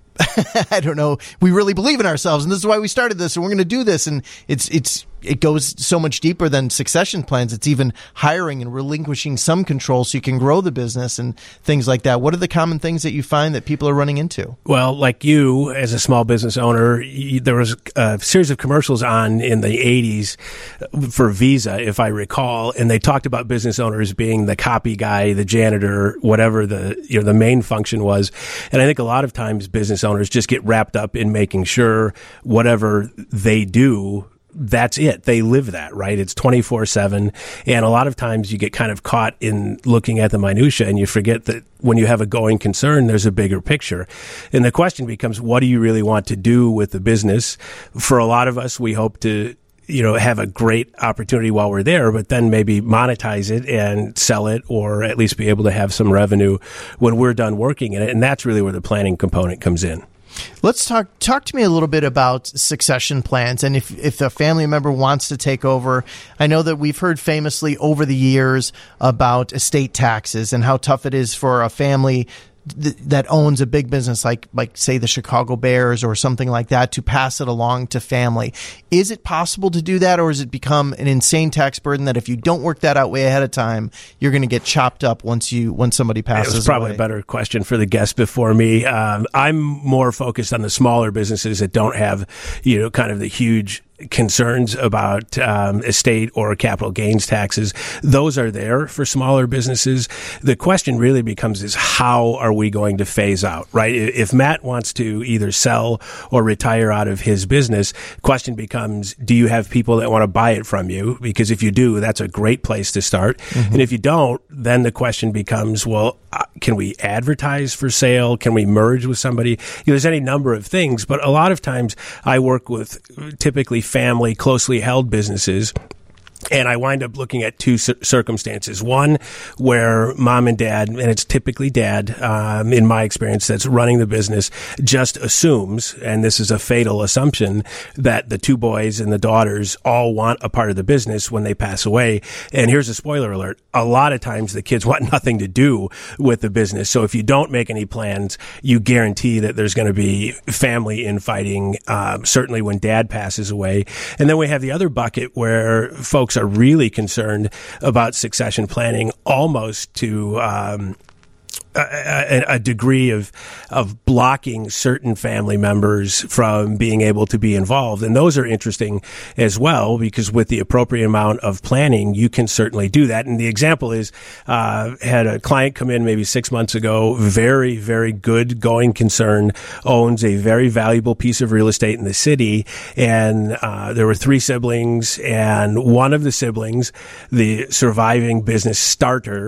I don't know, we really believe in ourselves, and this is why we started this, and we're going to do this. And it's it's it goes so much deeper than succession plans. It's even hiring and relinquishing some control so you can grow the business and things like that. What are the common things that you find that people are running into? Well, like you, as a small business owner, you, there was a series of commercials on in the eighties for Visa, if I recall, and they talked about business owners being the copy guy, the janitor, whatever the you know the main function was. And I think a lot of times business owners just get wrapped up in making sure whatever they do, that's it. They live that, right? It's twenty-four seven. And a lot of times you get kind of caught in looking at the minutia, and you forget that when you have a going concern, there's a bigger picture. And the question becomes, what do you really want to do with the business? For a lot of us, we hope to, you know, have a great opportunity while we're there, but then maybe monetize it and sell it, or at least be able to have some revenue when we're done working in it. And that's really where the planning component comes in. Let's talk talk to me a little bit about succession plans, and if if a family member wants to take over. I know that we've heard famously over the years about estate taxes and how tough it is for a family th- that owns a big business like like say the Chicago Bears or something like that to pass it along to family. Is it possible to do that, or has it become an insane tax burden that if you don't work that out way ahead of time, you're going to get chopped up once you when somebody passes away? It was probably away. A better question for the guest before me. Um, I'm more focused on the smaller businesses that don't have, you know, kind of the huge concerns about um, estate or capital gains taxes. Those are there for smaller businesses. The question really becomes is how are we going to phase out, right? If Matt wants to either sell or retire out of his business, question becomes, do you have people that want to buy it from you? Because if you do, that's a great place to start. Mm-hmm. And if you don't, then the question becomes, well, uh, can we advertise for sale? Can we merge with somebody? You know, there's any number of things, but a lot of times I work with typically family, closely held businesses. And I wind up looking at two circumstances. One where mom and dad, and it's typically dad, um, in my experience, that's running the business, just assumes, and this is a fatal assumption, that the two boys and the daughters all want a part of the business when they pass away. And here's a spoiler alert. A lot of times the kids want nothing to do with the business. So if you don't make any plans, you guarantee that there's going to be family infighting, um, certainly when dad passes away. And then we have the other bucket where folks are really concerned about succession planning, almost to um, a, a degree of of blocking certain family members from being able to be involved. And those are interesting as well, because with the appropriate amount of planning, you can certainly do that. And the example is, uh, had a client come in maybe six months ago, very, very good going concern, owns a very valuable piece of real estate in the city. And uh, there were three siblings, and one of the siblings, the surviving business starter,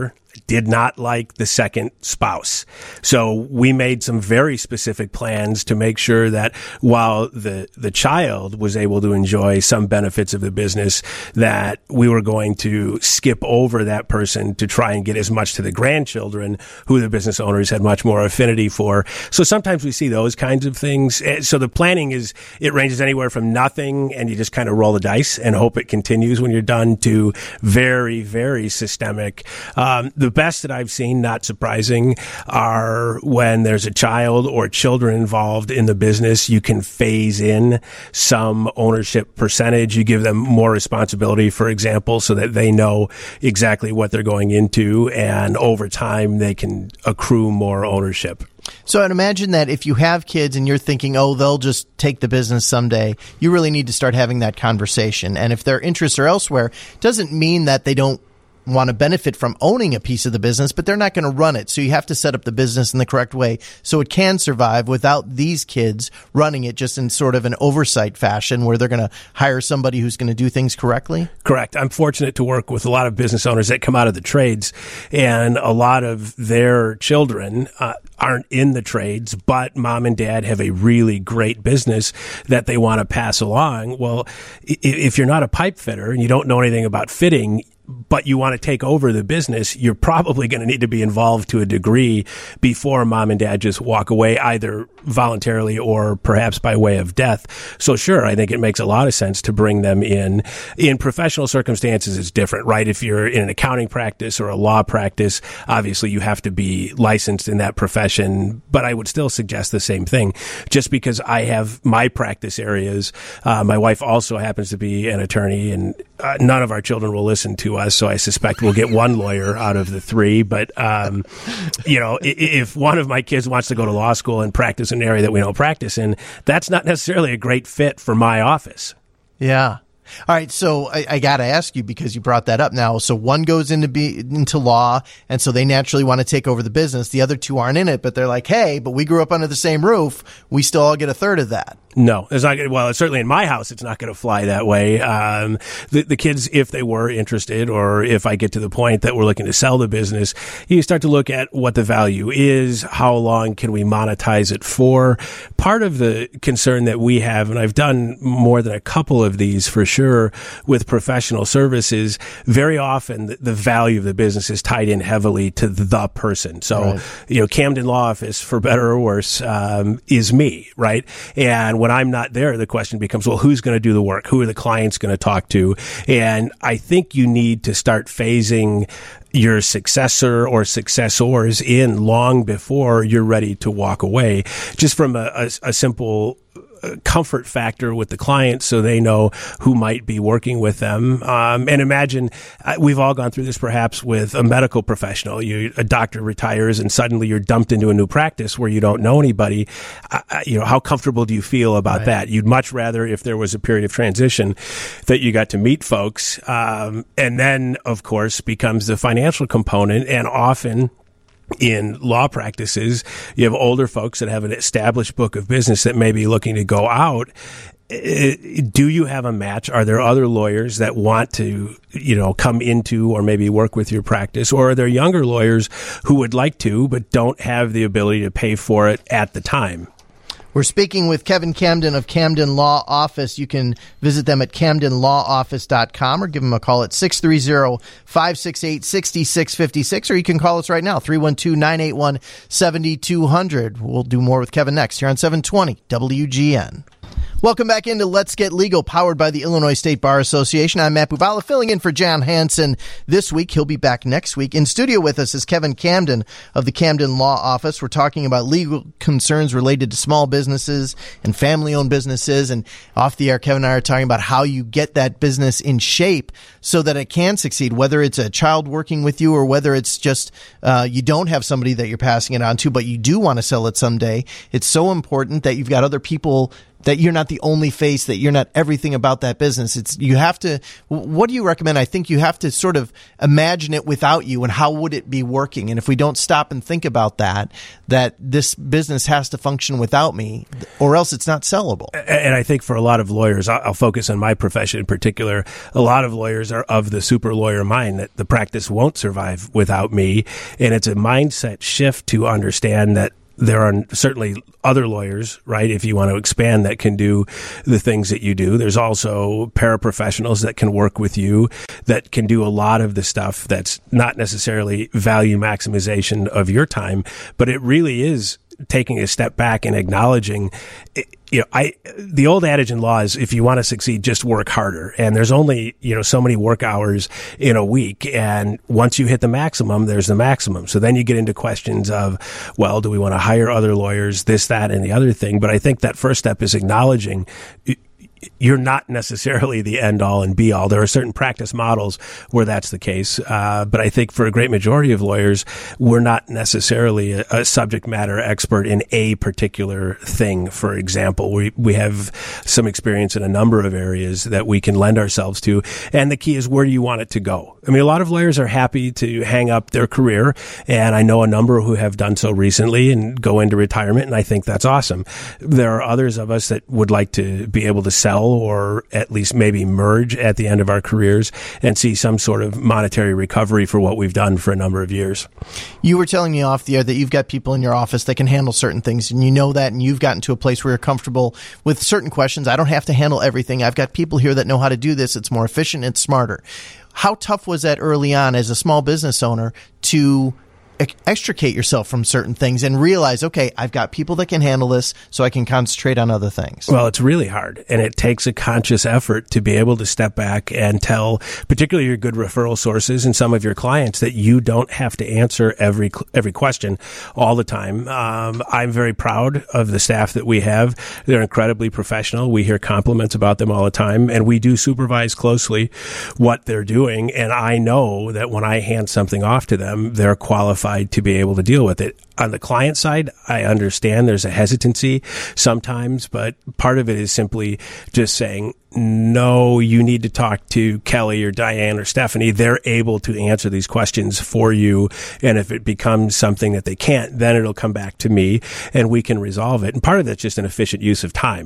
did not like the second spouse. So we made some very specific plans to make sure that while the, the child was able to enjoy some benefits of the business, that we were going to skip over that person to try and get as much to the grandchildren who the business owners had much more affinity for. So sometimes we see those kinds of things. So the planning is, it ranges anywhere from nothing and you just kind of roll the dice and hope it continues when you're done to very, very systemic. Um, the best that I've seen, not surprising, are when there's a child or children involved in the business. You can phase in some ownership percentage. You give them more responsibility, for example, so that they know exactly what they're going into, and over time they can accrue more ownership. So I'd imagine that if you have kids and you're thinking, oh, they'll just take the business someday, you really need to start having that conversation. And if their interests are elsewhere, it doesn't mean that they don't want to benefit from owning a piece of the business, but they're not going to run it. So you have to set up the business in the correct way so it can survive without these kids running it just in sort of an oversight fashion where they're going to hire somebody who's going to do things correctly. Correct. I'm fortunate to work with a lot of business owners that come out of the trades, and a lot of their children uh, aren't in the trades, but mom and dad have a really great business that they want to pass along. Well, if you're not a pipe fitter and you don't know anything about fitting, but you want to take over the business, you're probably going to need to be involved to a degree before mom and dad just walk away, either voluntarily or perhaps by way of death. So sure, I think it makes a lot of sense to bring them in. In professional circumstances, it's different, right? If you're in an accounting practice or a law practice, obviously you have to be licensed in that profession, but I would still suggest the same thing. Just because I have my practice areas, uh, my wife also happens to be an attorney, and uh, none of our children will listen to us, so I suspect we'll get one lawyer out of the three. But, um, you know, if one of my kids wants to go to law school and practice in an area that we don't practice in, that's not necessarily a great fit for my office. Yeah. All right, so I, I got to ask you, because you brought that up now. So one goes into be into law, and so they naturally want to take over the business. The other two aren't in it, but they're like, hey, but we grew up under the same roof. We still all get a third of that. No, it's not. Well, certainly in my house, it's not going to fly that way. Um, the, the kids, if they were interested, or if I get to the point that we're looking to sell the business, you start to look at what the value is. How long can we monetize it for? Part of the concern that we have, and I've done more than a couple of these for sure with professional services, very often the, the value of the business is tied in heavily to the person. So, right. you know, Camden Law Office, for better or worse, um, is me, right? And when I'm not there, the question becomes, well, who's going to do the work? Who are the clients going to talk to? And I think you need to start phasing your successor or successors in long before you're ready to walk away, just from a, a, a simple comfort factor with the client, so they know who might be working with them. Um, and imagine, uh, we've all gone through this perhaps with a medical professional. You, a doctor retires and suddenly you're dumped into a new practice where you don't know anybody. Uh, you know, how comfortable do you feel about right. that? You'd much rather, if there was a period of transition, that you got to meet folks. Um, and then, of course, becomes the financial component, and often in law practices, you have older folks that have an established book of business that may be looking to go out. Do you have a match? Are there other lawyers that want to, you know, come into or maybe work with your practice? Or are there younger lawyers who would like to but don't have the ability to pay for it at the time? We're speaking with Kevin Camden of Camden Law Office. You can visit them at camden law office dot com or give them a call at six three zero, five six eight, six six five six, or you can call us right now, three one two, nine eight one, seven two zero zero. We'll do more with Kevin next here on seven twenty W G N. Welcome back into Let's Get Legal, powered by the Illinois State Bar Association. I'm Matt Bubala, filling in for John Hanson this week. He'll be back next week. In studio with us is Kevin Camden of the Camden Law Office. We're talking about legal concerns related to small businesses and family-owned businesses. And off the air, Kevin and I are talking about how you get that business in shape so that it can succeed, whether it's a child working with you or whether it's just uh, you don't have somebody that you're passing it on to, but you do want to sell it someday. It's so important that you've got other people that you're not the only face, that you're not everything about that business. It's, you have to, what do you recommend? I think you have to sort of imagine it without you and how would it be working? And if we don't stop and think about that, that this business has to function without me or else it's not sellable. And I think for a lot of lawyers, I'll focus on my profession in particular, a lot of lawyers are of the super lawyer mind that the practice won't survive without me. And it's a mindset shift to understand that there are certainly other lawyers, right, if you want to expand, that can do the things that you do. There's also paraprofessionals that can work with you, that can do a lot of the stuff that's not necessarily value maximization of your time, but it really is taking a step back and acknowledging, you know, I, the old adage in law is if you want to succeed, just work harder. And there's only, you know, so many work hours in a week. And once you hit the maximum, there's the maximum. So then you get into questions of, well, do we want to hire other lawyers, this, that, and the other thing? But I think that first step is acknowledging you're not necessarily the end all and be all. There are certain practice models where that's the case. Uh, but I think for a great majority of lawyers, we're not necessarily a, a subject matter expert in a particular thing. For example, we, we have some experience in a number of areas that we can lend ourselves to. And the key is, where do you want it to go? I mean, a lot of lawyers are happy to hang up their career. And I know a number who have done so recently and go into retirement. And I think that's awesome. There are others of us that would like to be able to sell or at least maybe merge at the end of our careers and see some sort of monetary recovery for what we've done for a number of years. You were telling me off the air that you've got people in your office that can handle certain things, and you know that, and you've gotten to a place where you're comfortable with certain questions. I don't have to handle everything. I've got people here that know how to do this. It's more efficient. It's smarter. How tough was that early on as a small business owner to extricate yourself from certain things and realize, okay, I've got people that can handle this, so I can concentrate on other things? Well, it's really hard, and it takes a conscious effort to be able to step back and tell, particularly your good referral sources and some of your clients, that you don't have to answer every every question all the time. Um, I'm very proud of the staff that we have. They're incredibly professional. We hear compliments about them all the time, and we do supervise closely what they're doing, and I know that when I hand something off to them, they're qualified to be able to deal with it. On the client side, I understand there's a hesitancy sometimes, but part of it is simply just saying, no, you need to talk to Kelly or Diane or Stephanie. They're able to answer these questions for you. And if it becomes something that they can't, then it'll come back to me and we can resolve it. And part of that's just an efficient use of time.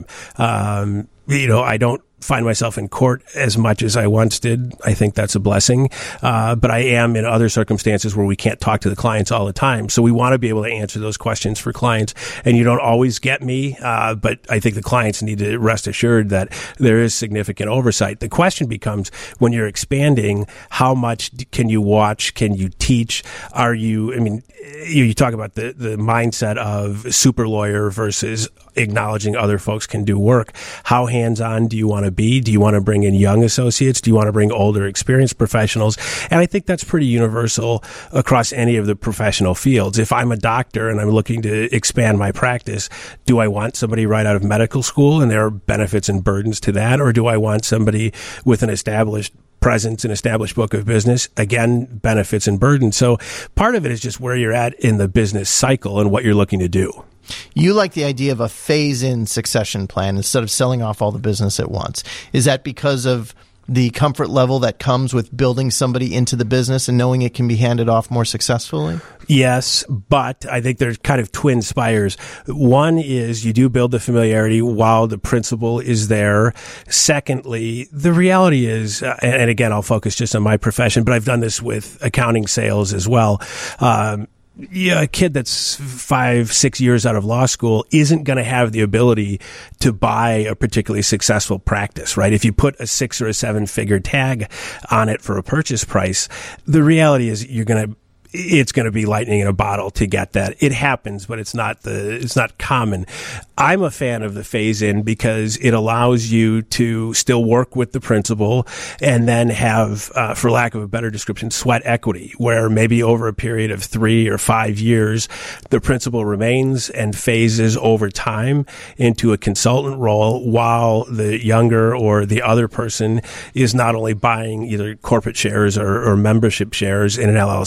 Um, you know, I don't find myself in court as much as I once did. I think that's a blessing. Uh, but I am in other circumstances where we can't talk to the clients all the time. So we want to be able to answer those questions for clients. And you don't always get me, uh, but I think the clients need to rest assured that there is significant oversight. The question becomes, when you're expanding, how much can you watch? Can you teach? Are you, I mean, you, you talk about the, the mindset of super lawyer versus acknowledging other folks can do work. How hands-on do you want to be? Do you want to bring in young associates? Do you want to bring older, experienced professionals? And I think that's pretty universal across any of the professional fields. If I'm a doctor and I'm looking to expand my practice, do I want somebody right out of medical school and there are benefits and burdens to that? Or do I want somebody with an established presence, an established book of business? Again, benefits and burdens. So part of it is just where you're at in the business cycle and what you're looking to do. You like the idea of a phase-in succession plan instead of selling off all the business at once. Is that because of the comfort level that comes with building somebody into the business and knowing it can be handed off more successfully? Yes, but I think there's kind of twin spires. One is you do build the familiarity while the principal is there. Secondly, the reality is, uh, and, and again, I'll focus just on my profession, but I've done this with accounting sales as well. Um, Yeah, a kid that's five, six years out of law school isn't going to have the ability to buy a particularly successful practice, right? If you put a six or a seven figure tag on it for a purchase price, the reality is you're going to it's going to be lightning in a bottle to get that. It happens, but it's not the, it's not common. I'm a fan of the phase in because it allows you to still work with the principal and then have, uh, for lack of a better description, sweat equity, where maybe over a period of three or five years, the principal remains and phases over time into a consultant role while the younger or the other person is not only buying either corporate shares or, or membership shares in an L L C,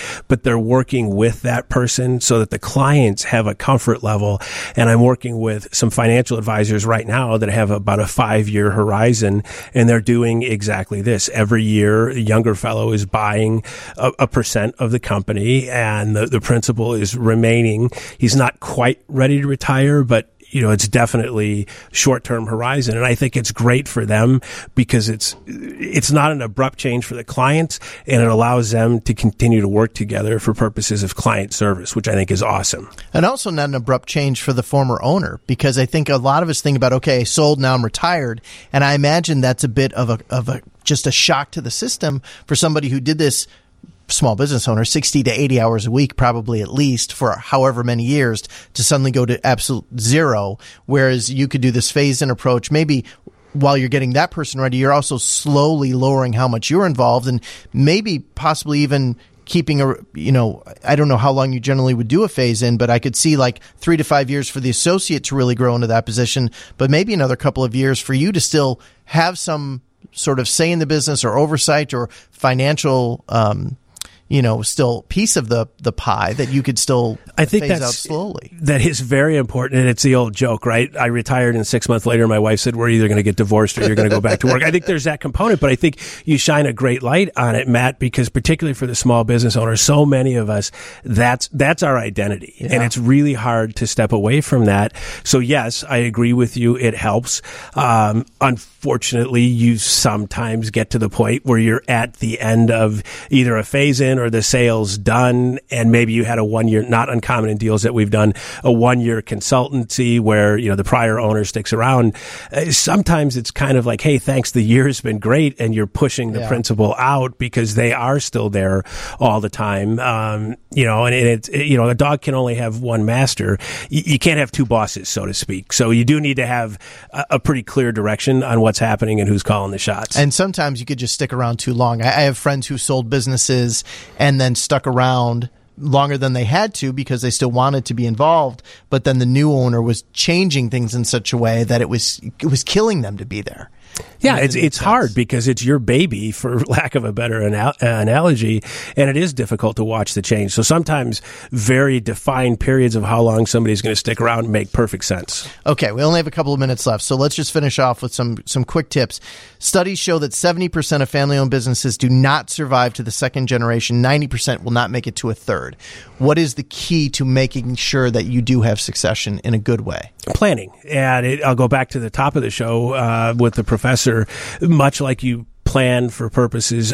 but they're working with that person so that the clients have a comfort level. And I'm working with some financial advisors right now that have about a five-year horizon, and they're doing exactly this. Every year, a younger fellow is buying a, a percent of the company, and the, the principal is remaining. He's not quite ready to retire, but you know, it's definitely short-term horizon. And I think it's great for them because it's, it's not an abrupt change for the clients, and it allows them to continue to work together for purposes of client service, which I think is awesome. And also not an abrupt change for the former owner, because I think a lot of us think about, okay, I sold, now I'm retired. And I imagine that's a bit of a, of a, just a shock to the system for somebody who did this, small business owner, sixty to eighty hours a week, probably at least for however many years, to suddenly go to absolute zero. Whereas you could do this phase-in approach. Maybe while you're getting that person ready, you're also slowly lowering how much you're involved, and maybe possibly even keeping a, you know, I don't know how long you generally would do a phase in, but I could see like three to five years for the associate to really grow into that position, but maybe another couple of years for you to still have some sort of say in the business or oversight or financial, um, you know, still piece of the, the pie that you could still I think phase that's, out slowly. That is very important. And it's the old joke, right? I retired, and six months later, my wife said, we're either going to get divorced or you're going to go back to work. I think there's that component, but I think you shine a great light on it, Matt, because particularly for the small business owner, so many of us, that's, that's our identity. Yeah. And it's really hard to step away from that. So yes, I agree with you. It helps. Um, unfortunately, you sometimes get to the point where you're at the end of either a phase in or the sale's done, and maybe you had a one year, not uncommon in deals that we've done, a one year consultancy where, you know, the prior owner sticks around. Uh, sometimes it's kind of like, hey, thanks, the year's been great, and you're pushing the yeah. principal out because they are still there all the time. Um, you know, and it's, it, you know, a dog can only have one master. You, you can't have two bosses, so to speak. So you do need to have a, a pretty clear direction on what's happening and who's calling the shots. And sometimes you could just stick around too long. I, I have friends who sold businesses and then stuck around longer than they had to because they still wanted to be involved, but then the new owner was changing things in such a way that it was it was killing them to be there. Yeah, it's it's hard because it's your baby, for lack of a better anal- analogy, and it is difficult to watch the change. So sometimes very defined periods of how long somebody's going to stick around make perfect sense. Okay, we only have a couple of minutes left, so let's just finish off with some some quick tips. Studies show that seventy percent of family-owned businesses do not survive to the second generation. ninety percent will not make it to a third. What is the key to making sure that you do have succession in a good way? Planning. And it, I'll go back to the top of the show uh, with the professor. Much like you plan for purposes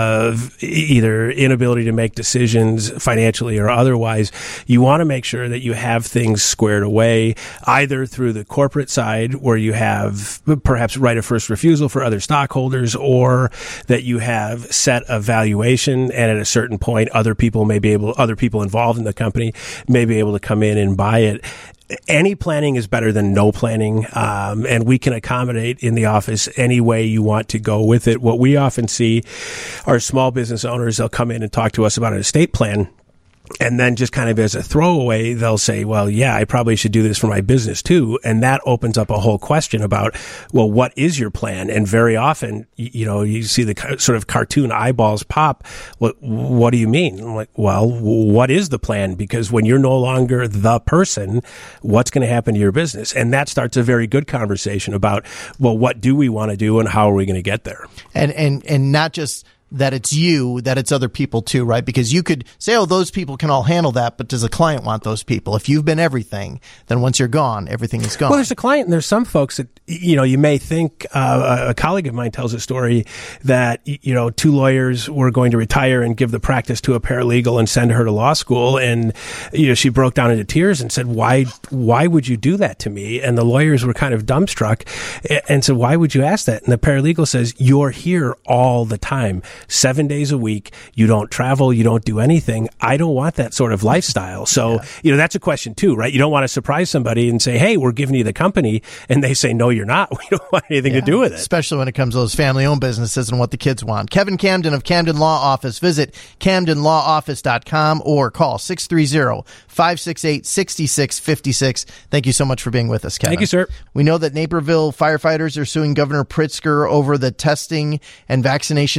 of either inability to make decisions financially or otherwise, you want to make sure that you have things squared away, either through the corporate side where you have perhaps right of first refusal for other stockholders, or that you have set a valuation, and at a certain point other people may be able, other people involved in the company may be able to come in and buy it. Any planning is better than no planning, um, and we can accommodate in the office any way you want to go with it. What we often see are small business owners, they'll come in and talk to us about an estate plan. And then just kind of as a throwaway, they'll say, well, yeah, I probably should do this for my business too. And that opens up a whole question about, well, what is your plan? And very often, you know, you see the sort of cartoon eyeballs pop. What, what do you mean? I'm like, well, what is the plan? Because when you're no longer the person, what's going to happen to your business? And that starts a very good conversation about, well, what do we want to do and how are we going to get there? And, and, and not just that it's you, that it's other people too, right? Because you could say, oh, those people can all handle that, but does a client want those people? If you've been everything, then once you're gone, everything is gone. Well, there's a client, and there's some folks that, you know, you may think, uh, a colleague of mine tells a story that, you know, two lawyers were going to retire and give the practice to a paralegal and send her to law school. And, you know, she broke down into tears and said, why, why would you do that to me? And the lawyers were kind of dumbstruck and said, why would you ask that? And the paralegal says, you're here all the time. Seven days a week, you don't travel, you don't do anything. I don't want that sort of lifestyle. So, yeah. you know, that's a question too, right? You don't want to surprise somebody and say, hey, we're giving you the company. And they say, no, you're not. We don't want anything yeah. to do with it. Especially when it comes to those family-owned businesses and what the kids want. Kevin Camden of Camden Law Office. Visit camden law office dot com or call six three zero, five six eight, six six five six. Thank you so much for being with us, Kevin. Thank you, sir. We know that Naperville firefighters are suing Governor Pritzker over the testing and vaccination mandates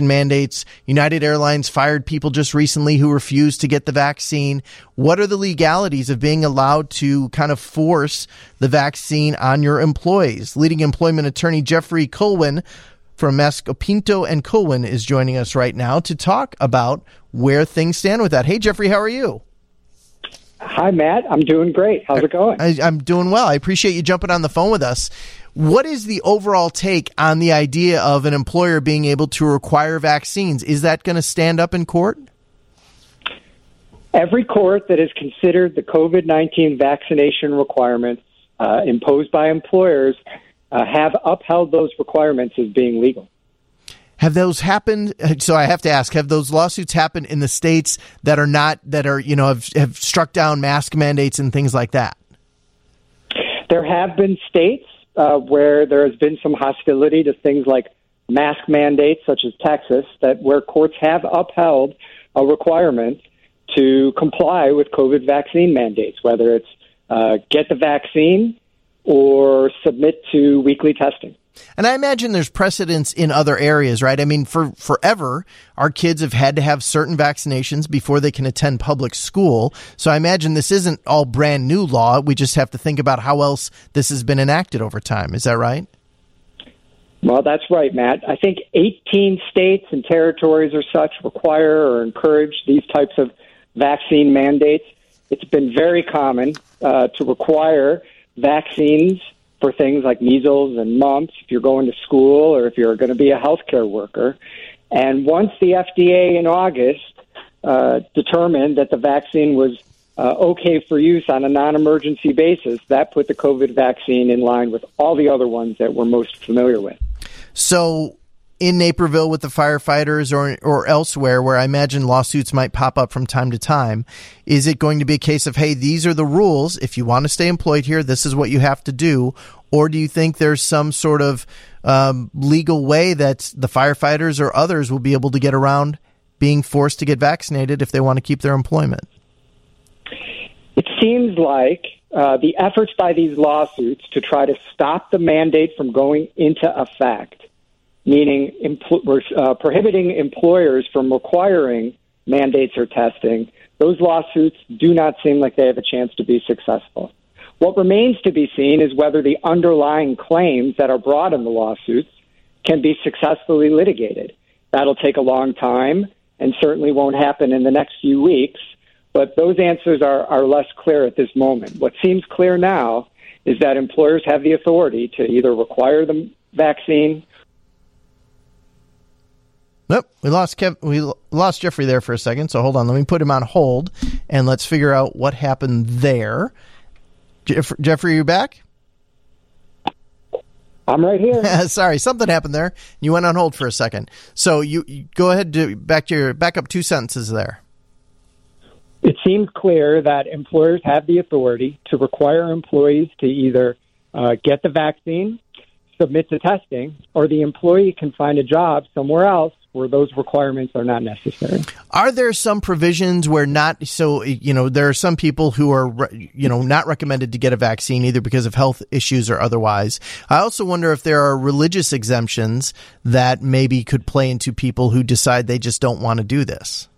states. United Airlines fired people just recently who refused to get the vaccine. What are the legalities of being allowed to kind of force the vaccine on your employees? Leading employment attorney Jeffrey Colwin from Mascopinto and Colwin is joining us right now to talk about where things stand with that. Hey, Jeffrey, how are you? Hi, Matt. I'm doing great. How's it going? I, I'm doing well. I appreciate you jumping on the phone with us. What is the overall take on the idea of an employer being able to require vaccines? Is that going to stand up in court? Every court that has considered the COVID nineteen vaccination requirements uh, imposed by employers uh, have upheld those requirements as being legal. Have those happened? So I have to ask, have those lawsuits happened in the states that are not, that are, you know, have, have struck down mask mandates and things like that? There have been states uh, where there has been some hostility to things like mask mandates, such as Texas, that where courts have upheld a requirement to comply with COVID vaccine mandates, whether it's uh, get the vaccine or submit to weekly testing. And I imagine there's precedents in other areas, right? I mean, for forever, our kids have had to have certain vaccinations before they can attend public school. So I imagine this isn't all brand new law. We just have to think about how else this has been enacted over time. Is that right? Well, that's right, Matt. I think eighteen states and territories or such require or encourage these types of vaccine mandates. It's been very common uh, to require vaccines for things like measles and mumps if you're going to school or if you're going to be a healthcare worker. And once the F D A in August uh, determined that the vaccine was uh, okay for use on a non-emergency basis, that put the COVID vaccine in line with all the other ones that we're most familiar with. So in Naperville with the firefighters or or elsewhere where I imagine lawsuits might pop up from time to time, is it going to be a case of, hey, these are the rules. If you want to stay employed here, this is what you have to do? Or do you think there's some sort of um, legal way that the firefighters or others will be able to get around being forced to get vaccinated if they want to keep their employment? It seems like uh, the efforts by these lawsuits to try to stop the mandate from going into effect, meaning empl- uh, prohibiting employers from requiring mandates or testing, those lawsuits do not seem like they have a chance to be successful. What remains to be seen is whether the underlying claims that are brought in the lawsuits can be successfully litigated. That'll take a long time and certainly won't happen in the next few weeks, but those answers are, are less clear at this moment. What seems clear now is that employers have the authority to either require the vaccine. Nope, we lost Kev- we lost Jeffrey there for a second, so hold on. Let me put him on hold, and let's figure out what happened there. Jeff- Jeffrey, are you back? I'm right here. Sorry, something happened there. You went on hold for a second. So you, you go ahead to back to your back up two sentences there. It seems clear that employers have the authority to require employees to either uh, get the vaccine, submit to testing, or the employee can find a job somewhere else where those requirements are not necessary. Are there some provisions where not, so, you know, there are some people who are, you know, not recommended to get a vaccine either because of health issues or otherwise. I also wonder if there are religious exemptions that maybe could play into people who decide they just don't want to do this.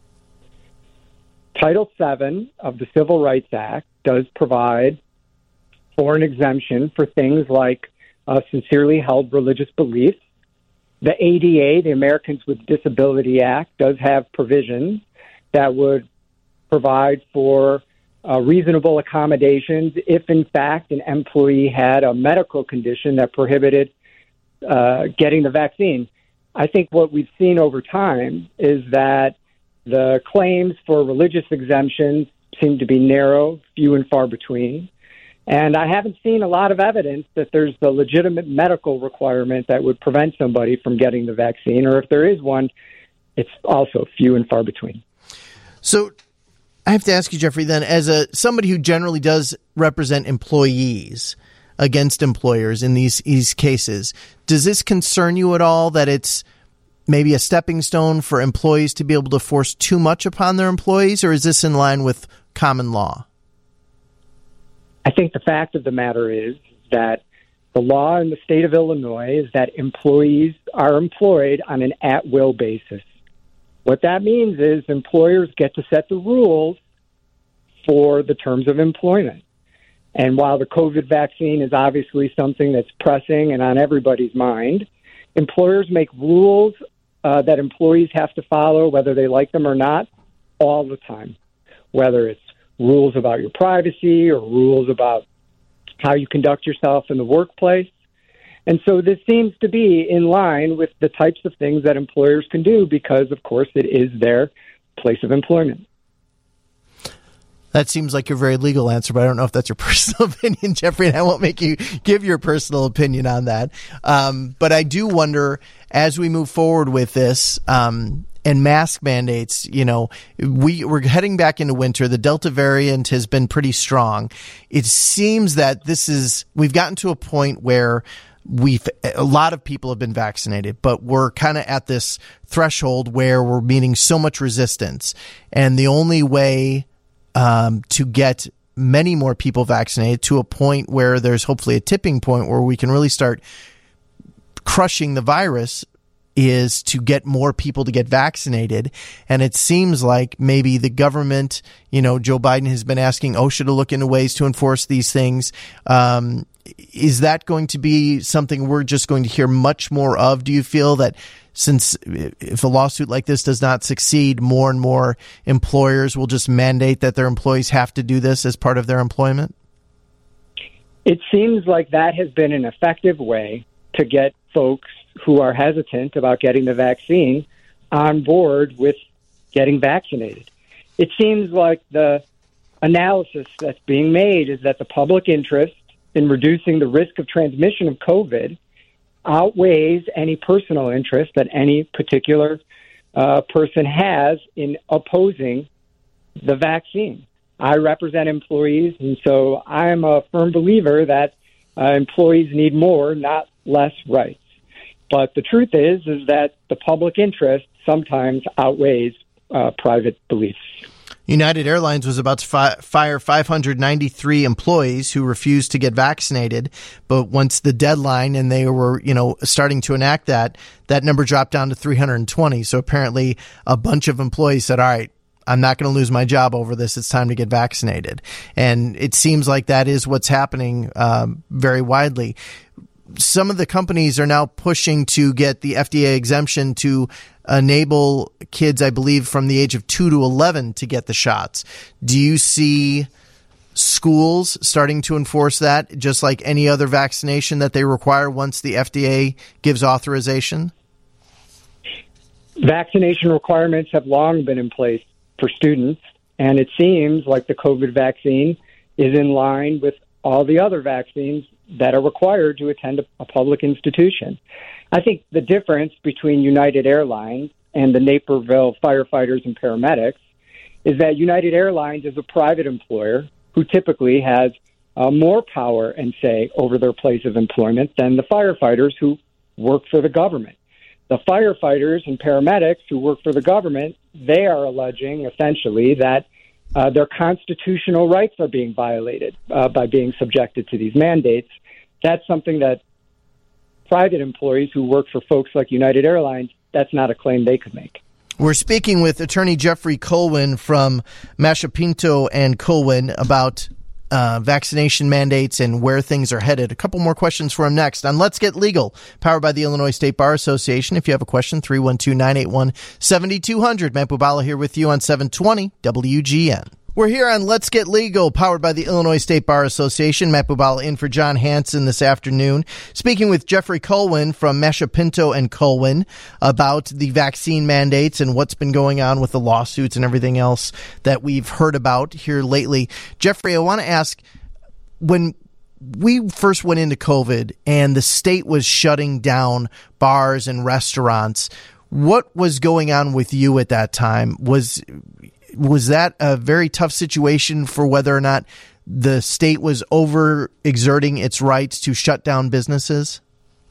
Title seven of the Civil Rights Act does provide for an exemption for things like uh, sincerely held religious beliefs. The A D A, the Americans with Disability Act, does have provisions that would provide for uh, reasonable accommodations if, in fact, an employee had a medical condition that prohibited uh, getting the vaccine. I think what we've seen over time is that the claims for religious exemptions seem to be narrow, few and far between. And I haven't seen a lot of evidence that there's a legitimate medical requirement that would prevent somebody from getting the vaccine, or if there is one, it's also few and far between. So I have to ask you, Jeffrey, then, as a somebody who generally does represent employees against employers in these, these cases, does this concern you at all that it's maybe a stepping stone for employees to be able to force too much upon their employees, or is this in line with common law? I think the fact of the matter is that The law in the state of Illinois is that employees are employed on an at-will basis. What that means is employers get to set the rules for the terms of employment. And while the COVID vaccine is obviously something that's pressing and on everybody's mind, employers make rules uh, that employees have to follow, whether they like them or not, all the time. Whether it's rules about your privacy or rules about how you conduct yourself in the workplace. And so this seems to be in line with the types of things that employers can do because, of course, it is their place of employment. That seems like your very legal answer, but I don't know if that's your personal opinion, Jeffrey, and I won't make you give your personal opinion on that. Um, but I do wonder, as we move forward with this, um, and mask mandates, you know, we, we're heading back into winter. The Delta variant has been pretty strong. It seems that this is, we've gotten to a point where we've, a lot of people have been vaccinated, but we're kind of at this threshold where we're meeting so much resistance. And the only way um, to get many more people vaccinated to a point where there's hopefully a tipping point where we can really start crushing the virus is to get more people to get vaccinated. And it seems like maybe the government, you know, Joe Biden has been asking OSHA to look into ways to enforce these things. Um, is that going to be something we're just going to hear much more of? Do you feel that since if a lawsuit like this does not succeed, more and more employers will just mandate that their employees have to do this as part of their employment? It seems like that has been an effective way to get folks who are hesitant about getting the vaccine on board with getting vaccinated. It seems like the analysis that's being made is that the public interest in reducing the risk of transmission of COVID outweighs any personal interest that any particular uh, person has in opposing the vaccine. I represent employees, and so I'm a firm believer that uh, employees need more, not less rights. But the truth is, is that the public interest sometimes outweighs uh, private beliefs. United Airlines was about to fi- fire five hundred ninety-three employees who refused to get vaccinated. But once the deadline and they were, you know, starting to enact that, that number dropped down to three hundred twenty. So apparently a bunch of employees said, all right, I'm not going to lose my job over this. It's time to get vaccinated. And it seems like that is what's happening um, very widely. Some of the companies are now pushing to get the F D A exemption to enable kids, I believe, from the age of two to eleven to get the shots. Do you see schools starting to enforce that, just like any other vaccination that they require once the F D A gives authorization? Vaccination requirements have long been in place for students, and it seems like the COVID vaccine is in line with all the other vaccines that are required to attend a, a public institution. I think the difference between United Airlines and the Naperville firefighters and paramedics is that United Airlines is a private employer who typically has uh, more power and say over their place of employment than the firefighters who work for the government. The firefighters and paramedics who work for the government, they are alleging essentially that Uh, their constitutional rights are being violated uh, by being subjected to these mandates. That's something that private employees who work for folks like United Airlines, that's not a claim they could make. We're speaking with attorney Jeffrey Colwin from Masha Pinto and Colwin about uh, vaccination mandates and where things are headed. A couple more questions for him next on Let's Get Legal, powered by the Illinois State Bar Association. If you have a question, three one two, nine eight one, seven two zero zero. Matt Bubala here with you on seven twenty W G N. We're here on Let's Get Legal, powered by the Illinois State Bar Association. Matt Bubala in for John Hanson this afternoon, speaking with Jeffrey Colwin from Masha Pinto and Colwin about the vaccine mandates and what's been going on with the lawsuits and everything else that we've heard about here lately. Jeffrey, I want to ask, when we first went into COVID and the state was shutting down bars and restaurants, what was going on with you at that time? Was Was that a very tough situation for whether or not the state was overexerting its rights to shut down businesses?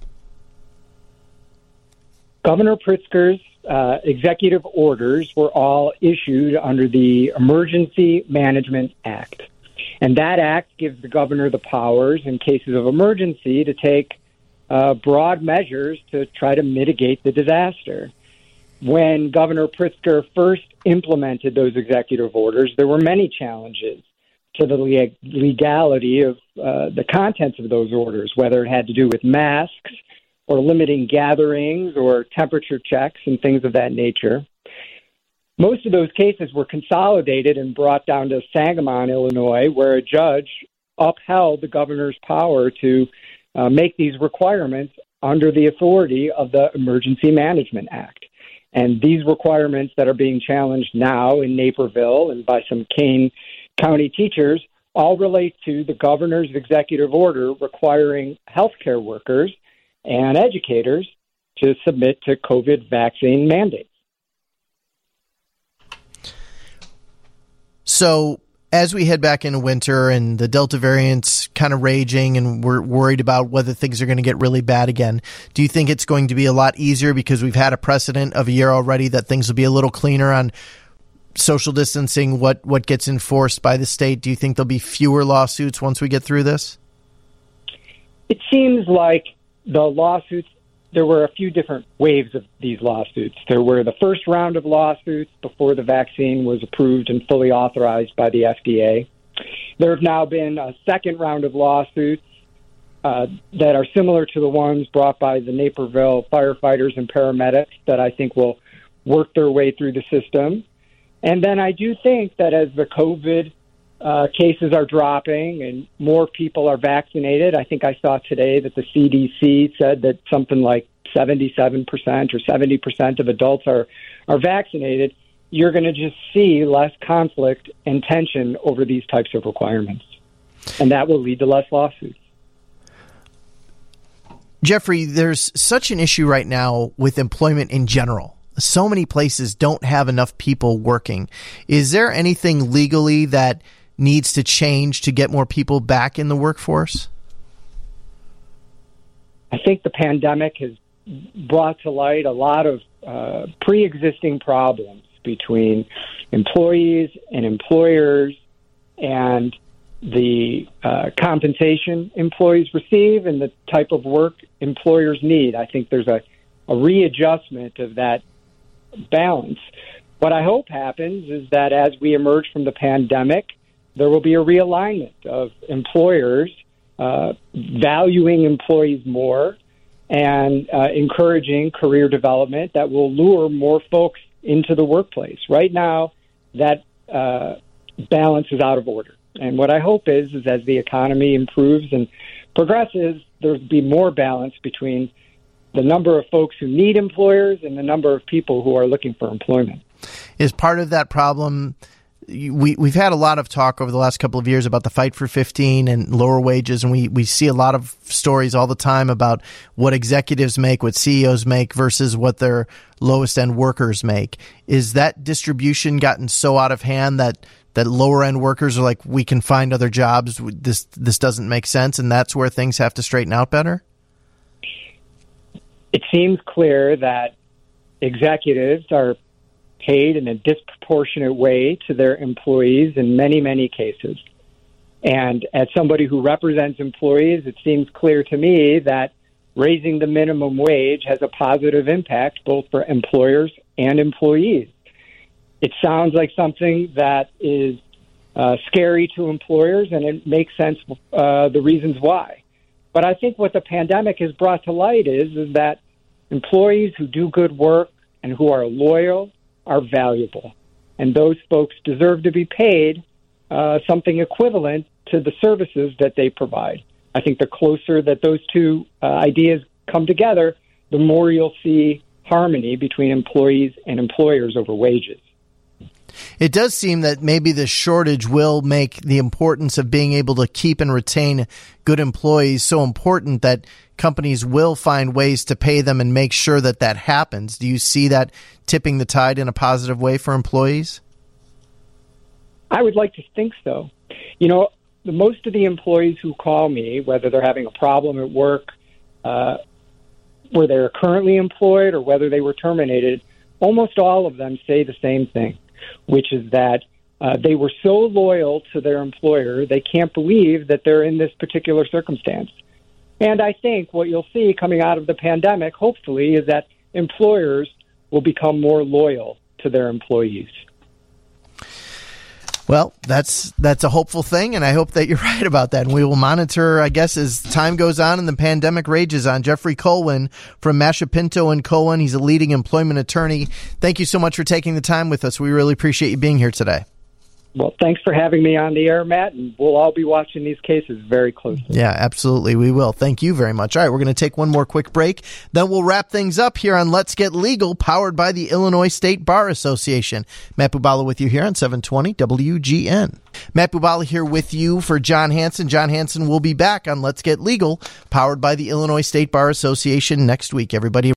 Governor Pritzker's uh, executive orders were all issued under the Emergency Management Act. And that act gives the governor the powers in cases of emergency to take uh, broad measures to try to mitigate the disaster. When Governor Pritzker first implemented those executive orders, there were many challenges to the leg- legality of uh, the contents of those orders, whether it had to do with masks or limiting gatherings or temperature checks and things of that nature. Most of those cases were consolidated and brought down to Sangamon, Illinois, where a judge upheld the governor's power to uh, make these requirements under the authority of the Emergency Management Act. And these requirements that are being challenged now in Naperville and by some Kane County teachers all relate to the governor's executive order requiring healthcare workers and educators to submit to COVID vaccine mandates. So as we head back into winter and the Delta variant's kind of raging and we're worried about whether things are going to get really bad again, do you think it's going to be a lot easier because we've had a precedent of a year already that things will be a little cleaner on social distancing, what, what gets enforced by the state? Do you think there'll be fewer lawsuits once we get through this? It seems like the lawsuits, there were a few different waves of these lawsuits. There were the first round of lawsuits before the vaccine was approved and fully authorized by the F D A. There have now been a second round of lawsuits uh, that are similar to the ones brought by the Naperville firefighters and paramedics that I think will work their way through the system. And then I do think that as the COVID uh, cases are dropping and more people are vaccinated, I think I saw today that the C D C said that something like seventy-seven percent or seventy percent of adults are, are vaccinated, you're going to just see less conflict and tension over these types of requirements. And that will lead to less lawsuits. Jeffrey, there's such an issue right now with employment in general. So many places don't have enough people working. Is there anything legally that needs to change to get more people back in the workforce? I think the pandemic has brought to light a lot of uh, pre-existing problems between employees and employers and the uh, compensation employees receive and the type of work employers need. I think there's a, a readjustment of that balance. What I hope happens is that as we emerge from the pandemic, there will be a realignment of employers uh, valuing employees more and uh, encouraging career development that will lure more folks into the workplace. Right now, that uh, balance is out of order. And what I hope is, is as the economy improves and progresses, there'll be more balance between the number of folks who need employers and the number of people who are looking for employment. Is part of that problem, we, we've had a lot of talk over the last couple of years about the fight for fifteen and lower wages, and we, we see a lot of stories all the time about what executives make, what C E Os make versus what their lowest-end workers make. Is that distribution gotten so out of hand that that lower-end workers are like, we can find other jobs, this this doesn't make sense, and that's where things have to straighten out better? It seems clear that executives are paid in a disproportionate way to their employees in many, many cases. And as somebody who represents employees, it seems clear to me that raising the minimum wage has a positive impact both for employers and employees. It sounds like something that is uh, scary to employers, and it makes sense uh, the reasons why. But I think what the pandemic has brought to light is, is that employees who do good work and who are loyal are valuable. And those folks deserve to be paid uh, something equivalent to the services that they provide. I think the closer that those two uh, ideas come together, the more you'll see harmony between employees and employers over wages. It does seem that maybe the shortage will make the importance of being able to keep and retain good employees so important that companies will find ways to pay them and make sure that that happens. Do you see that tipping the tide in a positive way for employees? I would like to think so. You know, the, most of the employees who call me, whether they're having a problem at work, uh, where they're currently employed or whether they were terminated, almost all of them say the same thing, which is that Uh, they were so loyal to their employer, they can't believe that they're in this particular circumstance. And I think what you'll see coming out of the pandemic, hopefully, is that employers will become more loyal to their employees. Well, that's that's a hopeful thing, and I hope that you're right about that. And we will monitor, I guess, as time goes on and the pandemic rages on. Jeffrey Colwin from Masha Pinto and Cohen. He's a leading employment attorney. Thank you so much for taking the time with us. We really appreciate you being here today. Well, thanks for having me on the air, Matt, and we'll all be watching these cases very closely. Yeah, absolutely. We will. Thank you very much. All right, we're going to take one more quick break. Then we'll wrap things up here on Let's Get Legal, powered by the Illinois State Bar Association. Matt Bubala with you here on seven twenty W G N. Matt Bubala here with you for John Hanson. John Hanson will be back on Let's Get Legal, powered by the Illinois State Bar Association next week. Everybody